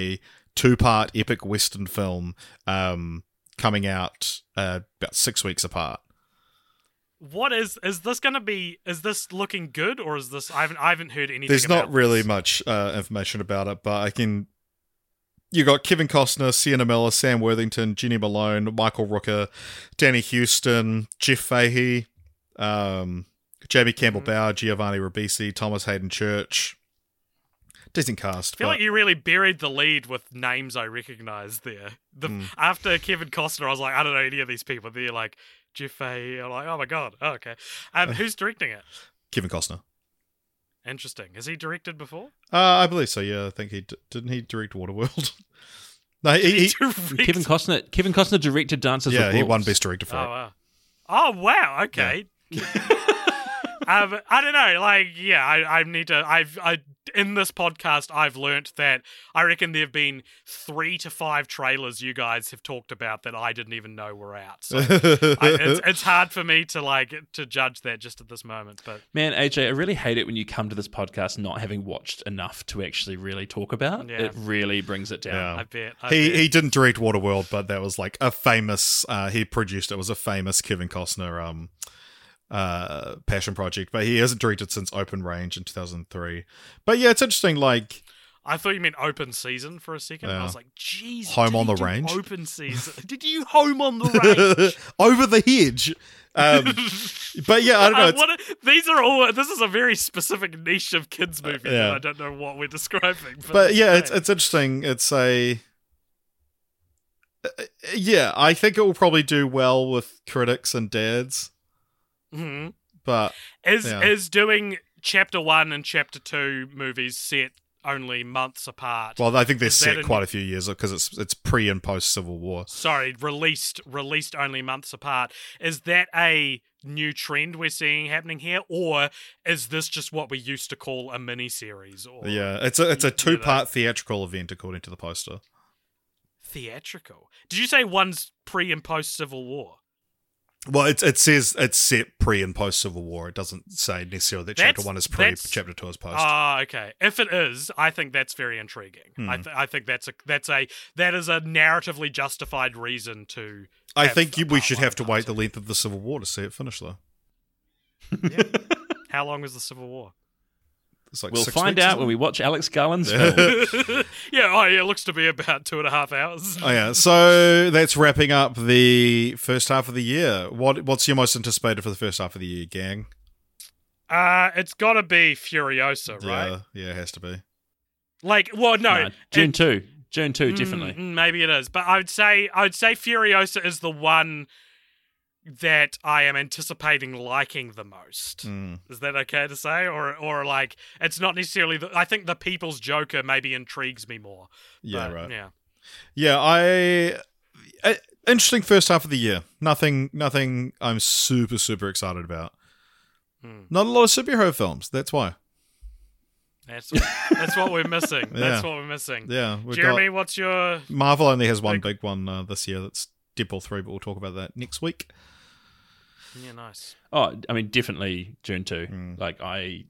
2-part epic Western film coming out about 6 weeks apart. What is this going to be? Is this looking good, or is this? I haven't heard anything. There's about not really this. much information about it, but I can. You got Kevin Costner, Sienna Miller, Sam Worthington, Jenny Malone, Michael Rooker, Danny Houston, Jeff Fahey, Jamie Campbell Bower, Giovanni Ribisi, Thomas Hayden Church. Decent cast. I feel like you really buried the lead with names I recognise there. After Kevin Costner, I was like, I don't know any of these people. They're like Jeff Fahey. I'm like, oh my god. Oh, okay. Who's directing it? Kevin Costner. Interesting. Has he directed before? I believe so. Yeah, I think didn't he direct Waterworld? No, he Kevin Costner directed Dances with Wolves. he won Best Director for it. Wow. Oh wow. Okay. Yeah. I don't know. Like, yeah, I need to. In this podcast, I've learnt that I reckon there have been 3 to 5 trailers you guys have talked about that I didn't even know were out. So it's hard for me to judge that just at this moment. But man, AJ, I really hate it when you come to this podcast not having watched enough to actually really talk about. Yeah. It really brings it down. Yeah. I bet He didn't direct Waterworld, but that was like a famous. He produced it. Was a famous Kevin Costner passion project, but he hasn't directed since Open Range in 2003. But yeah, it's interesting. Like, I thought you meant Open Season for a second. I was like, "Jeez, Home on the Range? Open Season? Did you Home on the Range? Over the Hedge." But yeah, I don't know. This is a very specific niche of kids movies, yeah. and I don't know what we're describing. But yeah, it's interesting. It's a yeah. I think it will probably do well with critics and dads. Mm-hmm. But is doing Chapter 1 and Chapter 2 movies set only months apart? Well, I think they're set quite a few years because it's pre and post Civil War. Sorry, released only months apart. Is that a new trend we're seeing happening here, or is this just what we used to call a mini-series? Or, yeah, it's a 2-part theatrical event according to the poster. Theatrical? Did you say one's pre and post Civil War? Well, it says it's set pre and post Civil War. It doesn't say necessarily that Chapter 1 is pre, Chapter 2 is post. Ah, okay. If it is, I think that's very intriguing. I think that is a narratively justified reason to. I think we should have to wait the length of the Civil War to see it finish, though. Yeah. How long was the Civil War? It's like we'll 6 find weeks, out when we watch Alex Garland's film. Yeah, it looks to be about 2.5 hours. Oh yeah, so that's wrapping up the first half of the year. What's your most anticipated for the first half of the year, gang? It's got to be Furiosa, right? Yeah, it has to be. Like, well, no, June 2, definitely. Maybe it is, but I would say Furiosa is the one that I am anticipating liking the most. Is that okay to say? Or like, it's not necessarily I think the People's Joker maybe intrigues me more. Yeah, but, right. Yeah. Yeah, interesting first half of the year. Nothing I'm super, super excited about. Not a lot of superhero films, that's why. That's what we're missing. That's what we're missing. Yeah. Jeremy, what's your... Marvel only has one big one this year. That's Deadpool 3, but we'll talk about that next week. Yeah, nice. Oh, I mean, definitely June 2. Like, I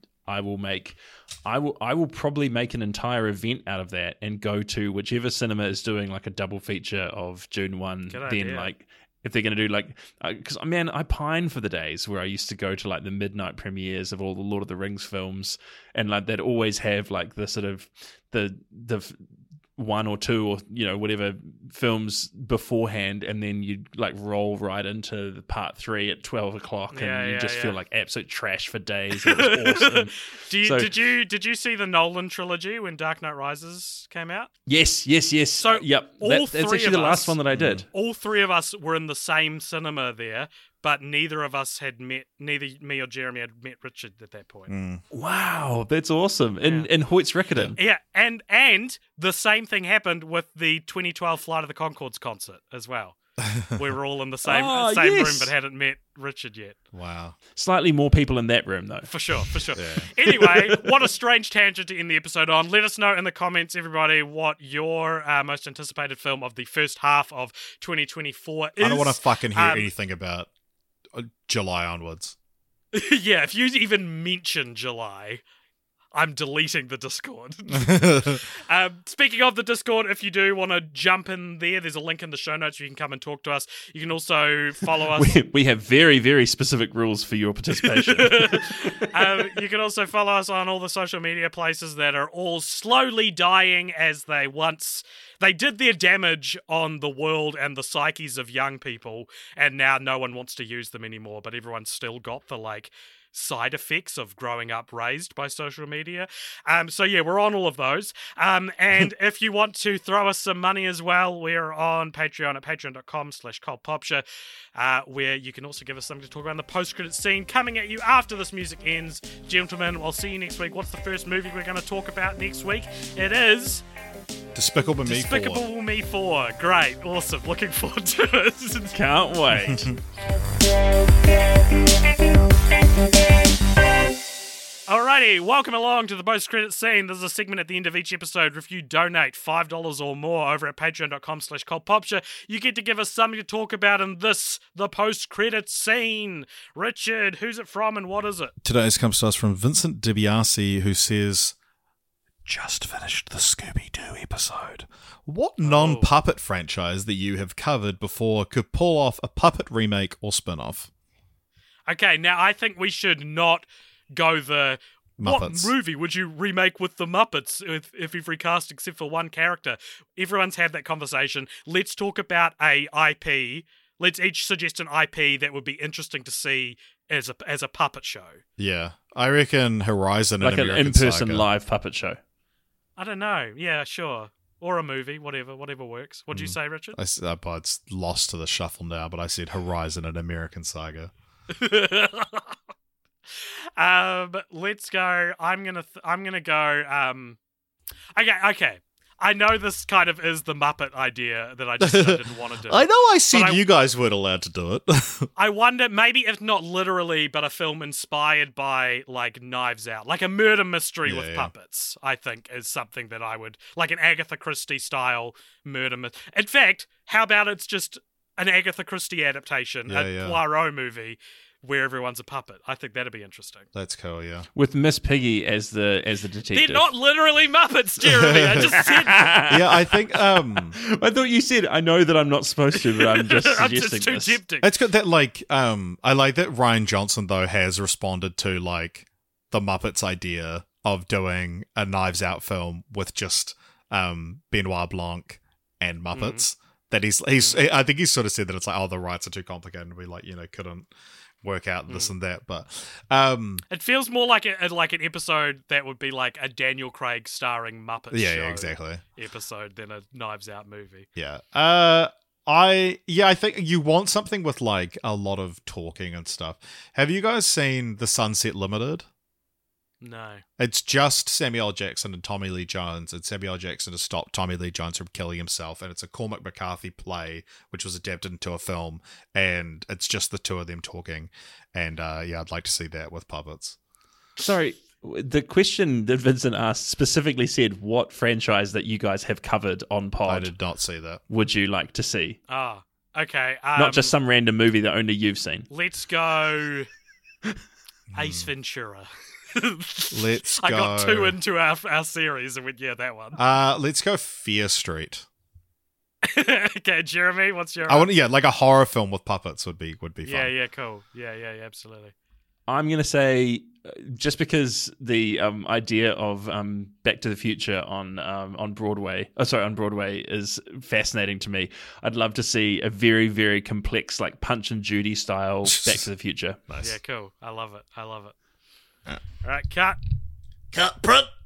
will probably make an entire event out of that and go to whichever cinema is doing like a double feature of June 1. Good then idea. like, if they're going to do like, because man, I pine for the days where I used to go to like the midnight premieres of all the Lord of the Rings films, and like they'd always have like the sort of the 1 or 2 or whatever films beforehand, and then you'd like roll right into the part 3 at 12 o'clock, and you just feel like absolute trash for days. It was awesome. Did you see the Nolan trilogy when Dark Knight Rises came out? Yes. So yep, that's actually the last one that I did. All 3 of us were in the same cinema there, but neither me or Jeremy had met Richard at that point. Wow, that's awesome. In Hoyt's Rickerton. Yeah, and the same thing happened with the 2012 Flight of the Conchords concert as well. We were all in the same room but hadn't met Richard yet. Wow. Slightly more people in that room, though. For sure. Yeah. Anyway, what a strange tangent to end the episode on. Let us know in the comments, everybody, what your most anticipated film of the first half of 2024 is. I don't want to fucking hear anything about July onwards. Yeah, if you even mention July, I'm deleting the Discord. Speaking of the Discord, if you do want to jump in there's a link in the show notes. You can come and talk to us. You can also follow us. We have very, very specific rules for your participation. You can also follow us on all the social media places that are all slowly dying as they did their damage on the world and the psyches of young people, and now no one wants to use them anymore, but everyone's still got the side effects of growing up raised by social media. So yeah, we're on all of those. And if you want to throw us some money as well, we're on Patreon at patreon.com/cultpopture, where you can also give us something to talk about in the post-credit scene coming at you after this music ends. Gentlemen, I'll see you next week. What's the first movie we're going to talk about next week? It is Despicable Me 4. Despicable Me 4. Great. Awesome. Looking forward to it. Can't wait. Alrighty, welcome along to the post-credit scene. This is a segment at the end of each episode. If you donate $5 or more over at patreon.com/cultpopture, you get to give us something to talk about in the post-credit scene. Richard, who's it from and what is it? Today's comes to us from Vincent DiBiase, who says, just finished the Scooby-Doo episode. What non-puppet franchise that you have covered before could pull off a puppet remake or spin-off? Okay, now I think we should not go the Muppets. What movie would you remake with the Muppets if you've recast except for one character? Everyone's had that conversation. Let's talk about a IP. Let's each suggest an IP that would be interesting to see as a puppet show. Yeah, I reckon Horizon like and an American in-person Saga. live puppet show. I don't know. Yeah, sure. Or a movie, whatever works. What'd you say, Richard? It's lost to the shuffle now, but I said Horizon and American Saga. Let's go. I'm gonna go. Okay. I know this kind of is the Muppet idea that I just didn't want to do. I know I said you guys weren't allowed to do it. I wonder, maybe if not literally, but a film inspired by Knives Out, like a murder mystery with puppets. I think is something that I would like, an Agatha Christie style murder mystery. In fact, how about it's just an Agatha Christie adaptation, a Poirot movie where everyone's a puppet. I think that'd be interesting. That's cool, yeah. With Miss Piggy as the detective. They're not literally Muppets, Jeremy. I just said Yeah, I think I thought you said I know that I'm not supposed to, but I'm just I'm suggesting just too this. tempting. it's good that I like that Ryan Johnson though has responded to the Muppets idea of doing a Knives Out film with just Benoit Blanc and Muppets. That I think he's sort of said that it's the rights are too complicated and we couldn't work out this and that, but it feels more like an episode that would be like a Daniel Craig starring Muppets show exactly episode than a Knives Out movie. I think you want something with a lot of talking and stuff. Have you guys seen The Sunset Limited? No. It's just Samuel L. Jackson and Tommy Lee Jones, and Samuel L. Jackson to stop Tommy Lee Jones from killing himself, and it's a Cormac McCarthy play which was adapted into a film, and it's just the two of them talking, and I'd like to see that with puppets. Sorry, the question that Vincent asked specifically said what franchise that you guys have covered on pod I did not see that. would you like to see? Ah, okay. Not just some random movie that only you've seen. Let's go Ace Ventura. Let's go. I got too into our series and went, that one. Let's go Fear Street. Okay, Jeremy, what's your... I want a horror film with puppets would be fun. Yeah, cool. Yeah, absolutely. I'm going to say, just because the idea of Back to the Future on Broadway is fascinating to me. I'd love to see a very, very complex, Punch and Judy style Back to the Future. Nice. Yeah, cool. I love it. All right, cut. Cut, print.